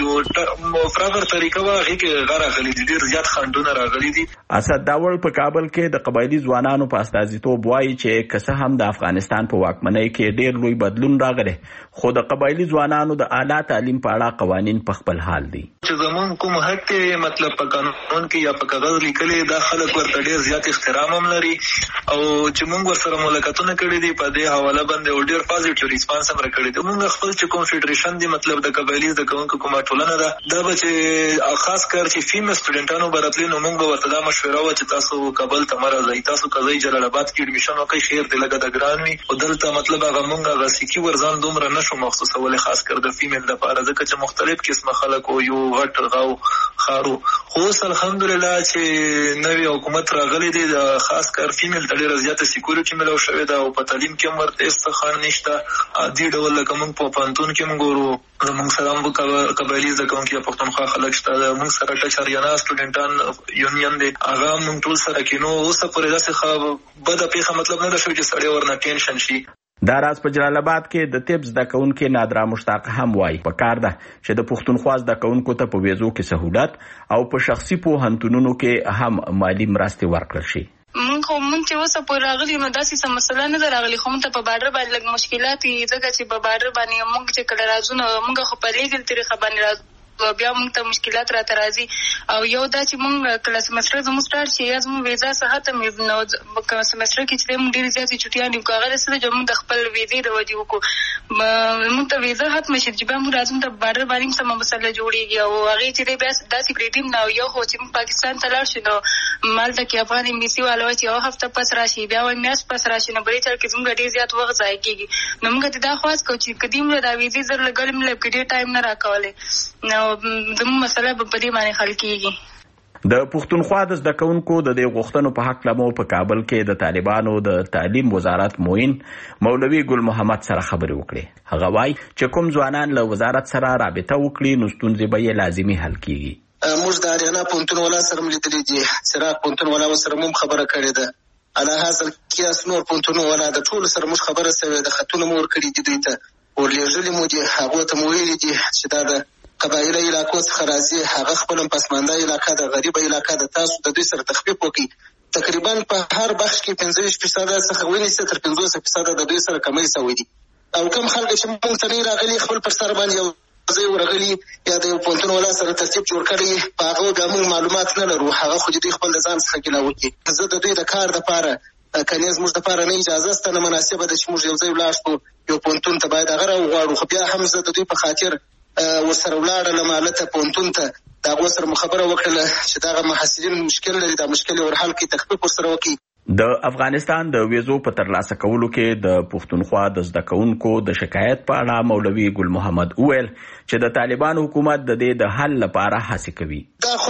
یو پراپر طریقه وه هغې کې هغه راغلي دي، ډېر زیات خنډونه راغلي دي. اسد داوړ په کابل کې د قبایلي ځوانانو په استازیتوب وایي چې که څه هم د افغانستان په واکمنۍ کې ډېر لوی بدلون راغلی، خو د قبایلي ځوانانو د اعلی تعلیم په اړه قوانین په خپل حال دي. چې زمون کوم حق ته مطلب په قانون کې یا په کاغذ لیکلي دا خلک ورته ډېر زیات احترام هم لري او چې موږ ورسره ملاقاتونه کړي دي په دې حواله باندې او ډېر پازیټیو ریسپانس هم راکړی دی. موږ خپل چې کوم فیډریشن دی مطلب د قبایلي زده کوونکو کومه ټولنه ده دا به چې خاص کار چې فیمیل سټوډنټانو به راتلي نو موږ به ورته دا مشوره وه چې تاسو کابل ته مه راځئ، تاسو که ځئ جلال آباد کې اډمیشن وکړئ خیر دی لږه د ګران وي. خو دلته مطلب هغه موږ هغه سیکي ورځان دومره نه شو مخصوصولی خاص کر د فیمیل دپاره ځکه چې مختلف قسمه خلک او یو غټ غاو خارو. خو اوس الحمدلله چې نوی حکومت راغلی دی د خاص کار فیمیل ته ډېره زیاته سیکورټي ملو شوې ده او په تعلیم کې هم ورته هېڅ خنډ نشته. عادي ډول لکه موږ په پوهنتون کې موږ ګورو موږ سره هم قبایلي زده کوونکي یا پښتونخوا خلک شته، موږ سره ټچ اریانا سټوډنټان یونین دی هغه موږ ټول سره کینو. اوسه پورې داسې بده پیښه مطلب نه ده شوې چې سړی ورنه ټینشن شي. دا راز په جلال آباد کې د طب زده کوونکي نادره مشتاق هم وایي په کار ده چې د پښتونخوا زده کوونکو ته په ویزو کې سهولت او په شخصي پوهنتونونو کې هم مالي مرستې ورکړل شي. مونږ خو مونږ چې اوسه پورې راغلي نو داسې څه مسله نه ده راغلې، خو مونږ ته په بارډر باندې لږ مشکلات دي ځکه چې په بارډر باندې مونږ چې کله راځو نو مونږ خو په لیګل طریقه باندې راځو بیا موږ ته مشکلات راته راځي. او یو دا چې موږ کله سمستر زموږ سټارټ شي یا زموږ ویزا څه ختم وي نو په سمستر کې چې موږ ډېرې زیاتې چټیانې وکړو هغه داسې ده چې موږ د خپل ویزې د وجې وکړو موږ ته ویزا ختمه شي چې بیا موږ راځو ته بارډر باندې هم سمه مسله جوړېږي او هغې چې دی بیا داسې پرېږدي نه. یو خو چې موږ پاکستان ته لاړ شو نو مالته کې افغان ایمبیسي والا وایي چې یوه هفته پس راشي بیا وایي میاشت پس راشي نو بلې چل کې زموږ ډېر زیات وخت ضایع کېږي. نو موږ ته دا خواست کوو چې که دې موږ دا ویزې زر لګولې موږ کې ډېر ټایم نه راکولی نو زموږ مسله به په دې باندې حل کېږي. د پښتونخوا د زده کوونکو د دې غوښتنو په حق لمو په کابل کې د طالبانو د تعلیم وزارت معین مولوي ګل محمد سره خبرې وکړې. هغه وایي چې کوم ځوانان له وزارت سره رابطه وکړي نو ستونزې به یې لازمي حل کېږي. موږ د اریانا پوهنتون والا سره هم لیدلي دي، څراغ پوهنتون والا سره هم خبره کړې ده، الحاصل کیاس نور پوهنتونو والا د ټولو سره موږ خبره سوې ده، خطونه مو ورکړي دي دوی ته ورلېږلي مو دي، هغو ته مو ویلي دي چې دا د قبایله علاقو څخه راځي هغه خپل پسمانده علاقه ده غریبه علاقه ده، تاسو د دوی سره تخفیف وکړئ. تقریبا په هر بخش کې پنځه ویشت فیصده څخه ونیسئ تر پنځوس فیصده د دوی سره کمی سوی دي. او کوم خلک چې موږ ته نه راغلي خپل پر سر باندې یو ځای ورغلي یا د یو پوهنتون والا سره ترتیب جوړ کړی په هغه بیا موږ معلومات نه لرو، هغه خو دوی خپل د ځان څخه ګیله وکړي. زه د دوی د کار دپاره کنې زموږ دپاره نه اجازه شته نه مناسبه ده چې موږ یو ځای ولاړ شو یو پوهنتون ته باید هغه راوغواړو، خو بیا هم زه د دوی په خاطر ورسره ولاړه مالته پوهنتون ته د هغو سره مو خبره وکړله چې دغه محصلین مشکل لري دا مشکل یې ورحل کړي تخفیف ورسره وکړي. د افغانستان د ویزو په ترلاسه کولو کې د پښتونخوا د زده کوونکو د شکایت په اړه مولوي ګل محمد وویل چې د طالبانو حکومت د دې د حل لپاره هڅې کوي. دا خو د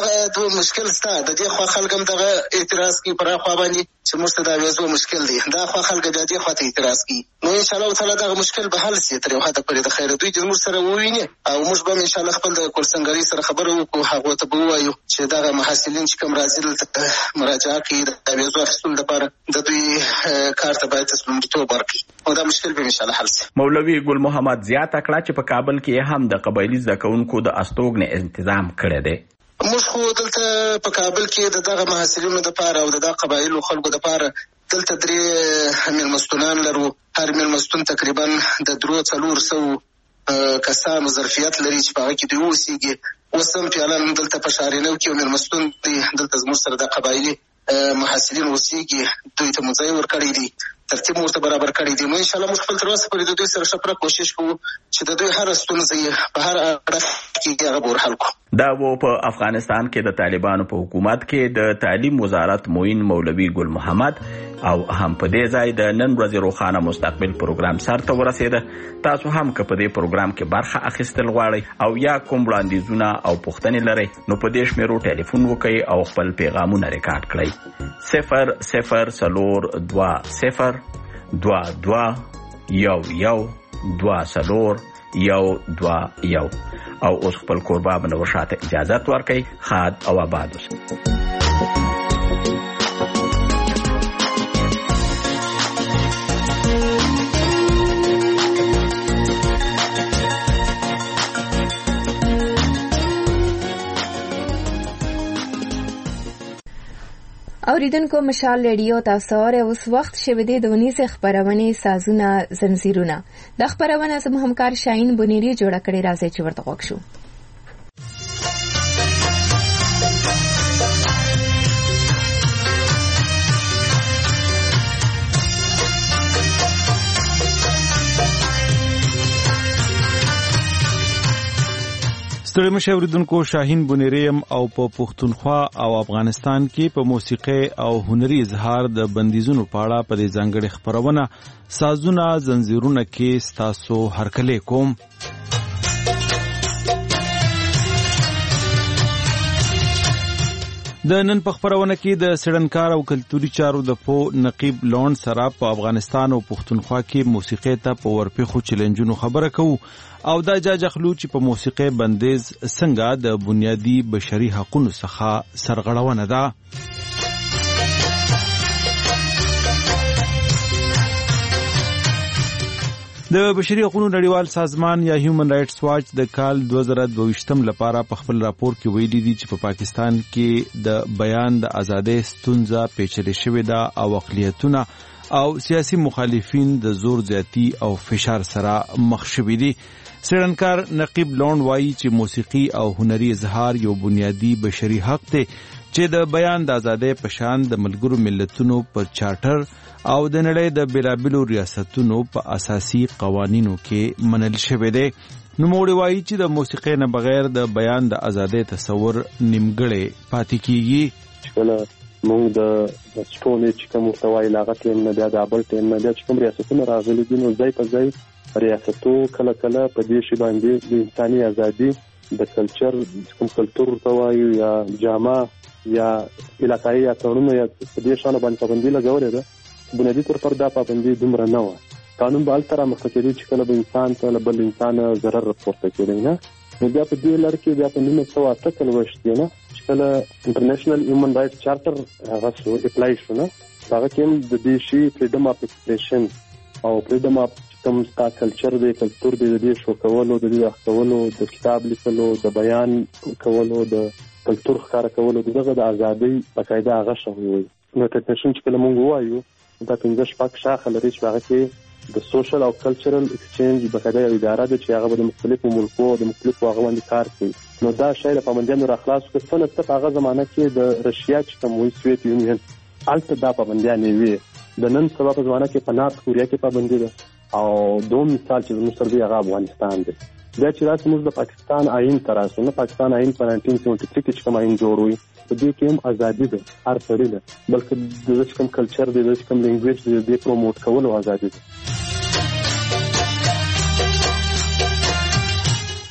دغه دوه مشکل ستا د دې خوا خلک هم دغه اعتراض کوي پر خوا باندې چې موږ ته دا ویزو مشکل دی دا خوا خلک د دې خوا ته اعتراض کوي نو ان شاء الله تعالی دغه مشکل به حل شي تر یو حد پورې د خیر دوی چې موږ سره وویني او موږ به ان شاء الله خپل د کورسنګري سره خبرو وکړو هغه ته به وایو چې دغه محصلین چې کوم راځي مراجعه کوي د ویزو اخیستلو لپاره د دوی کار ته باید لومړیتوب ورکړي او دا مشکل به ان شاء الله حل شي. مولوي ګل محمد زیاته کړه چې په کابل کې هم د قبایلی زده کوونکو د استوګنې تنظیم کړی دی. موږ خو دلته په کابل کې د دغه محصلینو لپاره او د دغه قبایلو خلکو لپاره دلته درې مېلمستونان لرو. هر مېلمستون تقریبا د درو څلور سوو کسانو ظرفیت لري چې په هغه کې دوی اوسېږي. اوس هم فعلا دلته په شارینو کې یو مېلمستون دی دلته زموږ سره د قبایلي محصلین اوسېږي دوی ته مو ځای ورکړی دی ترتیب ورته برابر کړی دی. نو انشاءالله موږ خپل تر اوسه پورې د دوی سره ښه پوره کوشش کوو چې د دوی هره ستونزه یې په هر اړخ کې هغه به ورحل کړو. دا و په افغانستان کې د طالبانو په حکومت کې د تعلیم وزارت معین مولوي ګل محمد او هم په دې ځای د نن ورځې روښانه مستقبل پروګرام سرته ورسېده. تاسو هم که په دې پروګرام کې برخه اخیستل غواړئ او یا کوم وړاندیزونه او پوښتنې لرئ نو په دې شمیرو ټلیفون وکړئ او خپل پیغامونه ریکارډ کړئ. صفر صفر څلور دوه صفر دوه دوه یو یو دوه څلور یو دوه یو او اوس خپل کوربه بنور شاته اجازه ورکړئ. خاد او آباد اوسئ. اوریدونکو مشال ریډیو تاسو اورئ اوس وخت شوه دی د ونیزه خبرونه سازونه زنجیرونه د خبرونه زموږ همکار شاهین بنيري جوړه کړي راځي چې ورته وښو. ستړي مشه اوریدونکو شاهین بنيریم او په پښتونخوا او افغانستان کې په موسیقي او هنري اظهار د بندیزونو په اړه په دې ځانګړي خبرونه سازونه زنجیرونه کې ستاسو هرکلی کوم. د نن په خبرونه کې د سړنکار او کلتوري چارو د پو نقیب لون سره په افغانستان او پښتونخوا کې موسیقي ته په ورپېخو چیلنجونو خبره کوو او دا جاجخلو چې په موسیقي بندیز څنګه د بنیادی بشري حقوقو څخه سرغړونه ده. د بشري حقوقو نړیوال سازمان یا هیومن رائټس واچ د کال دوه زره دوه ویشتم لپاره په خپل راپور کې ویلي دي چې په پا پاکستان کې د بیان د ازادۍ ستونزه پیچلې شوې ده او اقلیتونه او سیاسي مخالفین د زور زیاتی او فشار سره مخ شوي دي. سړنکار نقیب لون وایي چې موسیقي او هنري اظهار یو بنیادی بشري حق دی چې د بیان د ازادۍ په شان د ملګرو ملتونو په چارټر او د نړۍ د بیلابیلو ریاستونو په اساسي قوانینو کې منل شوی دی. نوموړی وایي چې د موسیقۍ نه بغیر د بیان د ازادۍ تصور نیمګړی پاتې کیږي. موږ د سټونې چې کوم محتوای لاغت یې نه بیا د ابل ټیم نه بیا چې کوم ریاستونه راغلي دي نو ځای په ځای ریاستو کله کله په دې شی باندې د انساني ازادي د کلچر کوم کلچر توایو یا جامه یا علاقایي یا قانون یا په دې شانو باندې پابندي لګولې ده. بنیادی طور پر دا پابندي دومره نه و. قانون به التر مخکې چې کله به انسان ته بل انسان ضرر رپورټ کوي نه نو بیا په دې لړ کې بیا په نیمه سو اته کلوشت نه کله انټرنیشنل هیومن رائټس چارټر هغه سو اپلای شو نه هغه کې د دې شی فریډم اف ایکسپریشن او فریډم اف کوم ستا کلچر دی کلچر دی د دې شو کولو د دې اخلو د کتاب لیکلو د بیان کولو د کلچر ښکار کولو دغه د ازادۍ په قاعده هغه شوی وي. نو ټیکنیشن چې کله مونږ وایو دا پنځه شپږ شاخه لري چې هغه کې د سوشل او کلچرل ایکسچینج په قاعده اداره ده چې هغه د مختلفو ملکونو د مختلفو هغه باندې کار کوي. نو دا شی د پابندیانو راخلاص کړ څنګه چې هغه زمانہ کې د رشیا چې کوم وی سویت یونین الته دا پابندیان وي د نن سبا په زمانہ کې په نارت کوریا کې پابندي ده او دوم مثال چې موږ سره دی هغه افغانستان دی. دا چې راځي موږ د پاکستان آئین تراسو نه پاکستان آئین په نولس سوه ستاسو کې کوم آئین جوړوي په دې کې هم ازادي ده هر سړي ده بلکې د کوم کلچر دی د کوم لینګویج دی د پروموټ کولو ازادي ده.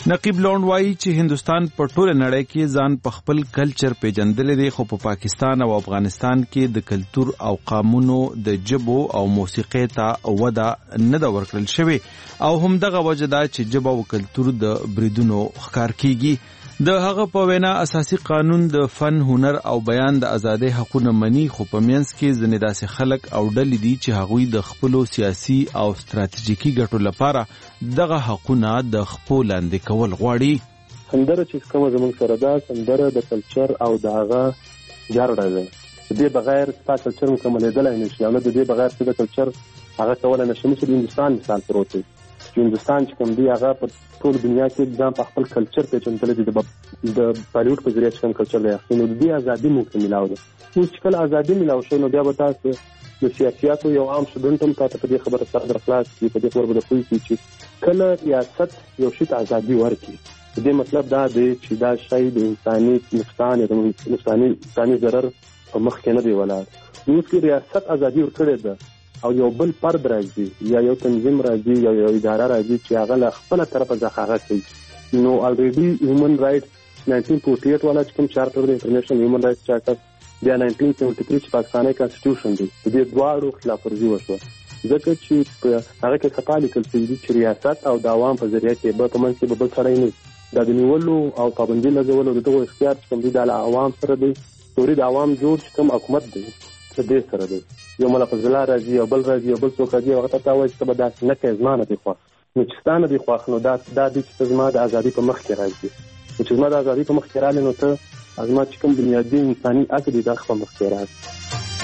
نقیب لونډ وایي چې هندستان په ټوله نړۍ کې ځان په خپل کلچر پیژندلی دی، خو په پا پاکستان او افغانستان کې د کلتور او قامونو د ژبو او موسیقۍ ته وده نه ده ورکړل شوې او همدغه وجه ده چې ژبه او کلتور د بریدونو ښکار کیږي. د هغه په وینا اساسي قانون د فن، هنر او بیان د ازادۍ حقونه مني، خو په منځ کې ځینې داسې خلک او ډلې دي چې هغوی د خپلو سیاسي او ستراتیژیکي ګټو لپاره دغه حقونه د خپو لاندې کول غواړي. سندره چې کومه زموږ سره ده، سندره د کلچر او د هغه ګرډه ده. د دې بغیر ستا کلچر مکملېدلی نه شي او نه د دې بغیر څه د کلچر هغه کولی نه شي. مثل د هندوستان مثال پروت دی چې هندوستان چې کوم دی هغه په ټول دنیا کې ځان په خپل کلچر پیژندلی دی، د بالیوډ په ذریعه چې کوم کلچر دی نو د دې ازادي موږ ته میلاو ده. اوس چې کله ازادي میلاو شوی نو بیا به تاسو د سیاسیاتو یو عام سټوډنټ هم تاسو په دې خبره صدر خلاص کړي، په دې خبره به پوه شي چې کله ریاست یو شي ته ازادي ورکړي، د دې مطلب دا دی چې دا شی د انساني نقصان یا د انساني انساني ضرر په مخ کې نه دی ولاړ. اوس کې ریاست ازادي ورکړې ده او یو بل فرد راځي یا یو تنظیم راځي یا یو اداره راځي چې هغه له خپله طرفه ځخاغه کوي. نو الریډي هیومن رایټس ناینټین فورټي ایټ والا چې کوم چارټر دی، انټرنیشنل هیومن رایټس چارټر، بیا ناینټین سیونټي تھری چې پاکستاني کانسټیټیوشن دی، د دې دواړو خلاف ورزي وشوه ځکه چې په هغه کې خطا لیکل شوي دي چې ریاست او د عوام په ذریعه کې به په منځ کې به بل سړی نه دا د نیولو او پابندي لګولو د دغو اختیار چې کوم دی دا له عوام سره دی. توري د عوام جوړ چې کوم حکومت دی د دې سره دی، یو ملک زلا راځي او بل راځي او بل څوک راځي او هغه ته وایي چې به داسې نه کوې، زما نه دي خوښ. نو چې ستا نه دي خوښ نو دا دا دی چې ته زما د ازادي په مخ کې راځي. نو چې زما د ازادي په مخ کې راغلی نو ته زما چې کوم بنیادي انساني حق دی دا په مخ کې راځي.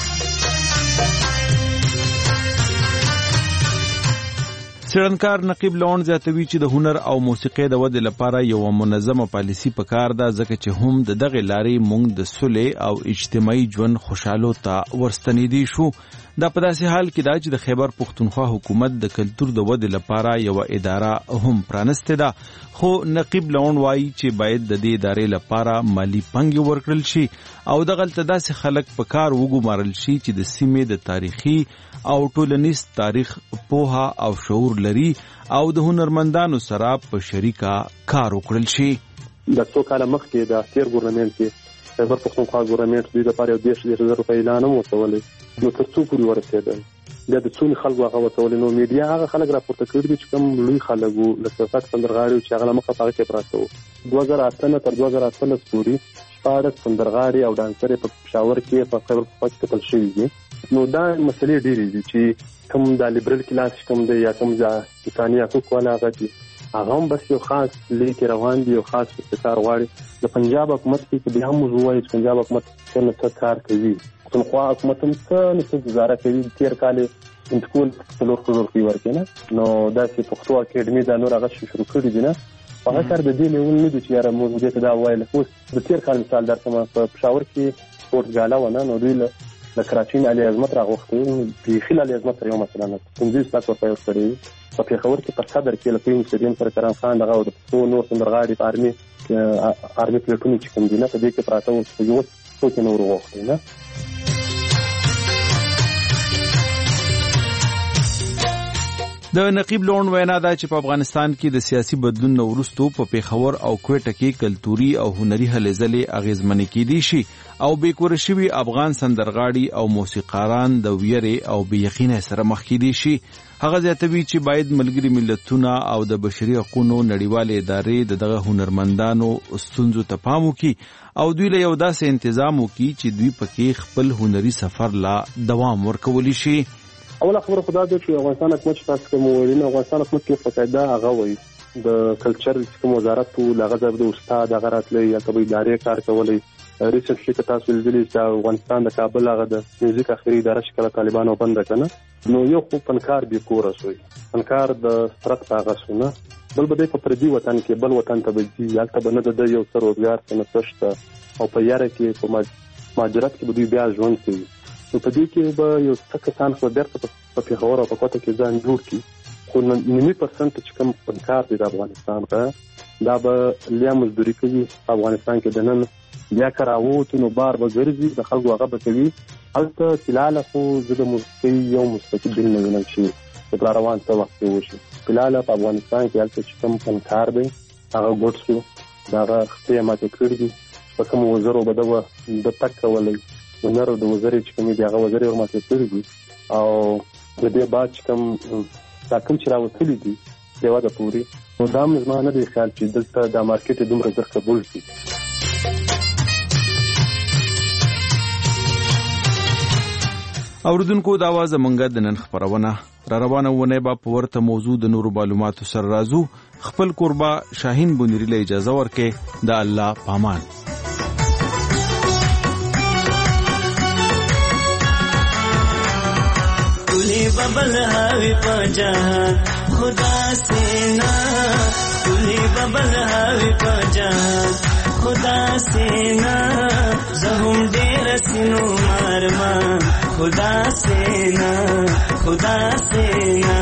څېړنکار نقیب لونډ زیاتوي چې د هنر او موسیقۍ د ودې لپاره یوه منظمه پالیسي پکار ده، ځکه چې هم د دغې لارې موږ د سولې او اجتماعي ژوند خوشحالو ته ورستنېدی شو. دا په داسې حال کې ده چې د خیبر پښتونخوا حکومت د کلتور د ودې لپاره یوه اداره هم پرانستې ده، خو نقیب لونډ وایي چې باید د دې ادارې لپاره مالي پانګې ورکړل شي او دغلته داسې خلک په کار وګمارل شي چې د سیمې د تاریخي او ټولنیز تاریخ پوهه او شعور لري او د هنرمندانو سره په شریکه کار وکړل شي. د څو کاله مخکې د تیر ګورنمنټ کې خیبر پښتونخوا ګورنمنټ دوی لپاره یو دېرش دېرش زره روپۍ اعلان هم ورکولی، نو تر څو پورې ورسېدل بیا د څو خلکو هغه ورکولی. نو میډیا هغه خلک راپورته کړي دي چې کوم لوی خلک وو له سیاست سندرغاړي چې هغه له مخه په هغه کې پراته وو. دوه زره اته نه تر دوه زره اتلس پورې شپاړس سندرغاړي او ډانسرې په پېښور کې په خیبر پښتونخوا کې کتل شوي دي. نو دا مسلې ډېرې دي چې کوم دا لیبرل کلاس کوم دی یا کوم انساني حقوق والا هغه دي هغه هم بس یو خاص لیک روان دي، یو خاص ابتکار غواړي. د پنجاب حکومت کې بیا هم موضوع وایي چې پنجاب حکومت څه نه څه کار کوي، پښتونخوا حکومت هم څه نه څه ګزاره کوي. تېر کال یې انتقال څلور څلور روپۍ ورکړي نه، نو داسې پښتو اکیډمي دا نور هغه شروع کړي دي نه، هغه کار د دې لیول نه دي چې یاره موږ دې ته دا ووایل. اوس د تېر کال مثال درکړم، په پېښور کې سپورټ ګاله وه نه، نو دوی له د کراچۍ نه علي عظمت راغوښتي، بیخي له علي عظمت سره یو مثلا پنځوس لاک روپۍ ورکړي وي. په پېښور کې په صدر کې له کویم سټېډیم سره کرم خان دغه د پښتو نور سندرغاړي په ارمي ارمي پلیټونو چې کوم دي نه، په دې کې پراته وو چې یو څوک یې نه ورغوښتي نه. د نقیب لونډ وینا ده چې په افغانستان کې د سیاسي بدلون نه وروستو په پېښور او کوټه کې کلتوري او هنري هلې ځلې اغېزمنې کېدی شي او بېکوره شوي افغان سندرغاړي او موسیقاران د ویرې او بې یقینۍ سره مخ کېدی شي. هغه زیاتوي چې باید ملګري ملتونه او د بشري حقوقو نړیوالې ادارې د دغه هنرمندانو ستونزو ته پام وکړي او دوی له یو داسې انتظام وکړي چې دوی پکې خپل هنري سفر لا دوام ورکولی شي. اوله خبره خدا ده چې افغانستان حکومت چې تاسو کوم ویل، افغانستان حکومت کې فقاعده هغه وایي د کلچر کوم وزارت وو، هغه ځای د استاد هغه راتلی یا کومې ادارې کار کولی. ریسنټلی که تاسو لیدلي چې افغانستان د کابل هغه د میوزیک اخري اداره چې کله طالبانو بنده کړه، نو یو خو فنکار بې کوره شوی، فنکار د سرک په هغه شو نه، بل به دی په پردي وطن کې بل وطن ته به ځي، هلته به نه د ده یو څه روزګار څه نه څه شته او په یاره کې په مهاجرت کې به دوی بیا ژوند کوي. نو په دې کې به یو څه کسان خو بیرته په پېښور او په کوټه کې ځان جوړ کړي، خو نیمي پرسنټ چې کوم فنکار دی د افغانستان ښه دا به لیا مزدوري کوي په افغانستان کې دننه، بیا که راووتو نو بار به ګرځي د خلکو هغه به کوي. هلته فلحاله خو زه د موسیقۍ یو مستقل نه وینم چې د روان څه وخت کې وشي. فلحاله په افغانستان کې هلته چې کوم فنکار دی هغه ګوت شو دغه خپې ماته کړې دي په کوم وزرو به دغه د تک کولای ونر د وزرې چې کومې دغه وزرې ور ماته کړې دي او د دې بعد چې کوم دا کوم چې راوتلي دي دیوا د پوری نو دا مزما نه دی خیال چې دلته د مارکیټ دومره زر قبول شي. اوردونکو دا आवाज منګه د نن خبرونه را روانه ونه با په ورته موضوع د نورو معلوماتو سره راځو. خپل قربا شاهین بونری له اجازه ورکې د الله پامان. तुले बबल हावी पजान खुदा से ना तुले बबल हावी पजान खुदा से ना जहुम डेर सिनो मारमा खुदा से ना खुदा से ना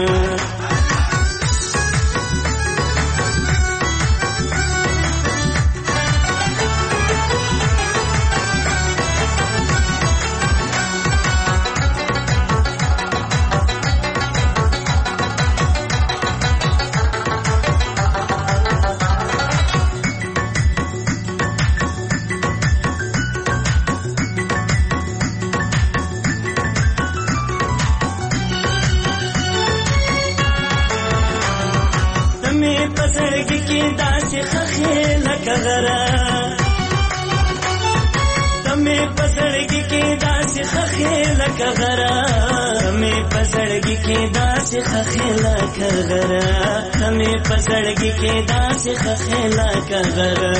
तमे पसड़गी के दास खखेला कगरा तमे पसड़गी के दास खखेला कगरा तमे पसड़गी के दास खखेला कगरा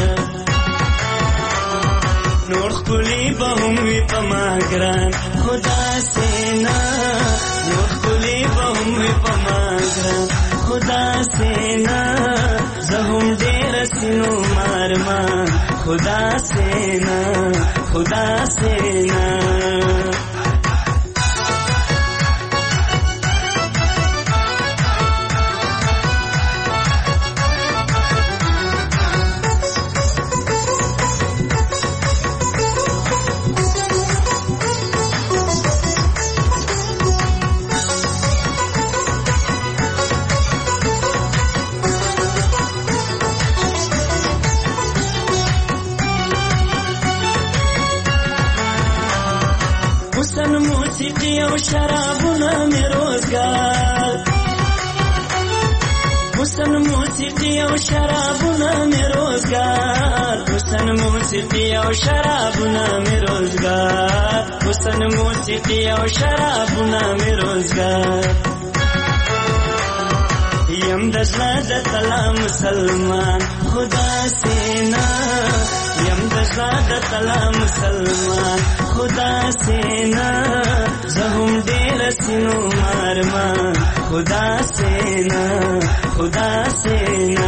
नूर कुली बहुम वी पमागरान खुदा से ना नूर कुली बहुम वी पमागरान खुदा से ना जहुम डेर सिनो मारमा खुदा से ना खुदा से ना शराबुना में रोजगार हुसन मौसीकी और शराबुना में रोजगार हुसन मौसीकी और शराबुना में रोजगार हुसन मौसीकी और शराबुना में रोजगार यम दशला दतला मुसलमान खुदा से ना यम दशला दतला मुसलमान खुदा से ना जहुम डेर सिनो मारमा खुदा से ना खुदा से ना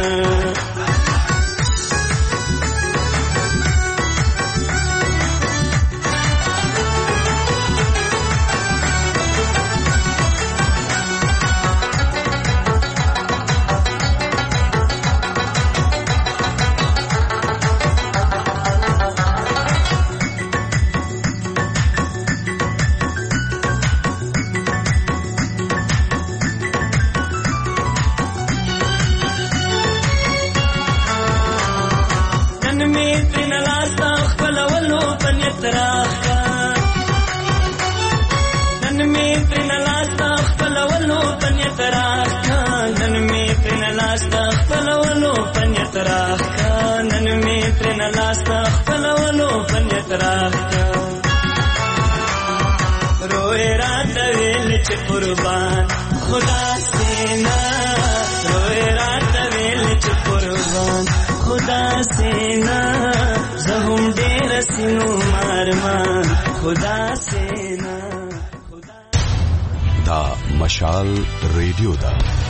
रोए रात वेल च कुर्बान खुदा से ना रोए रात वेल च कुर्बान खुदा से ना जहुम डेर सिनो मारमा खुदा से ना دا مشال ریډیو دا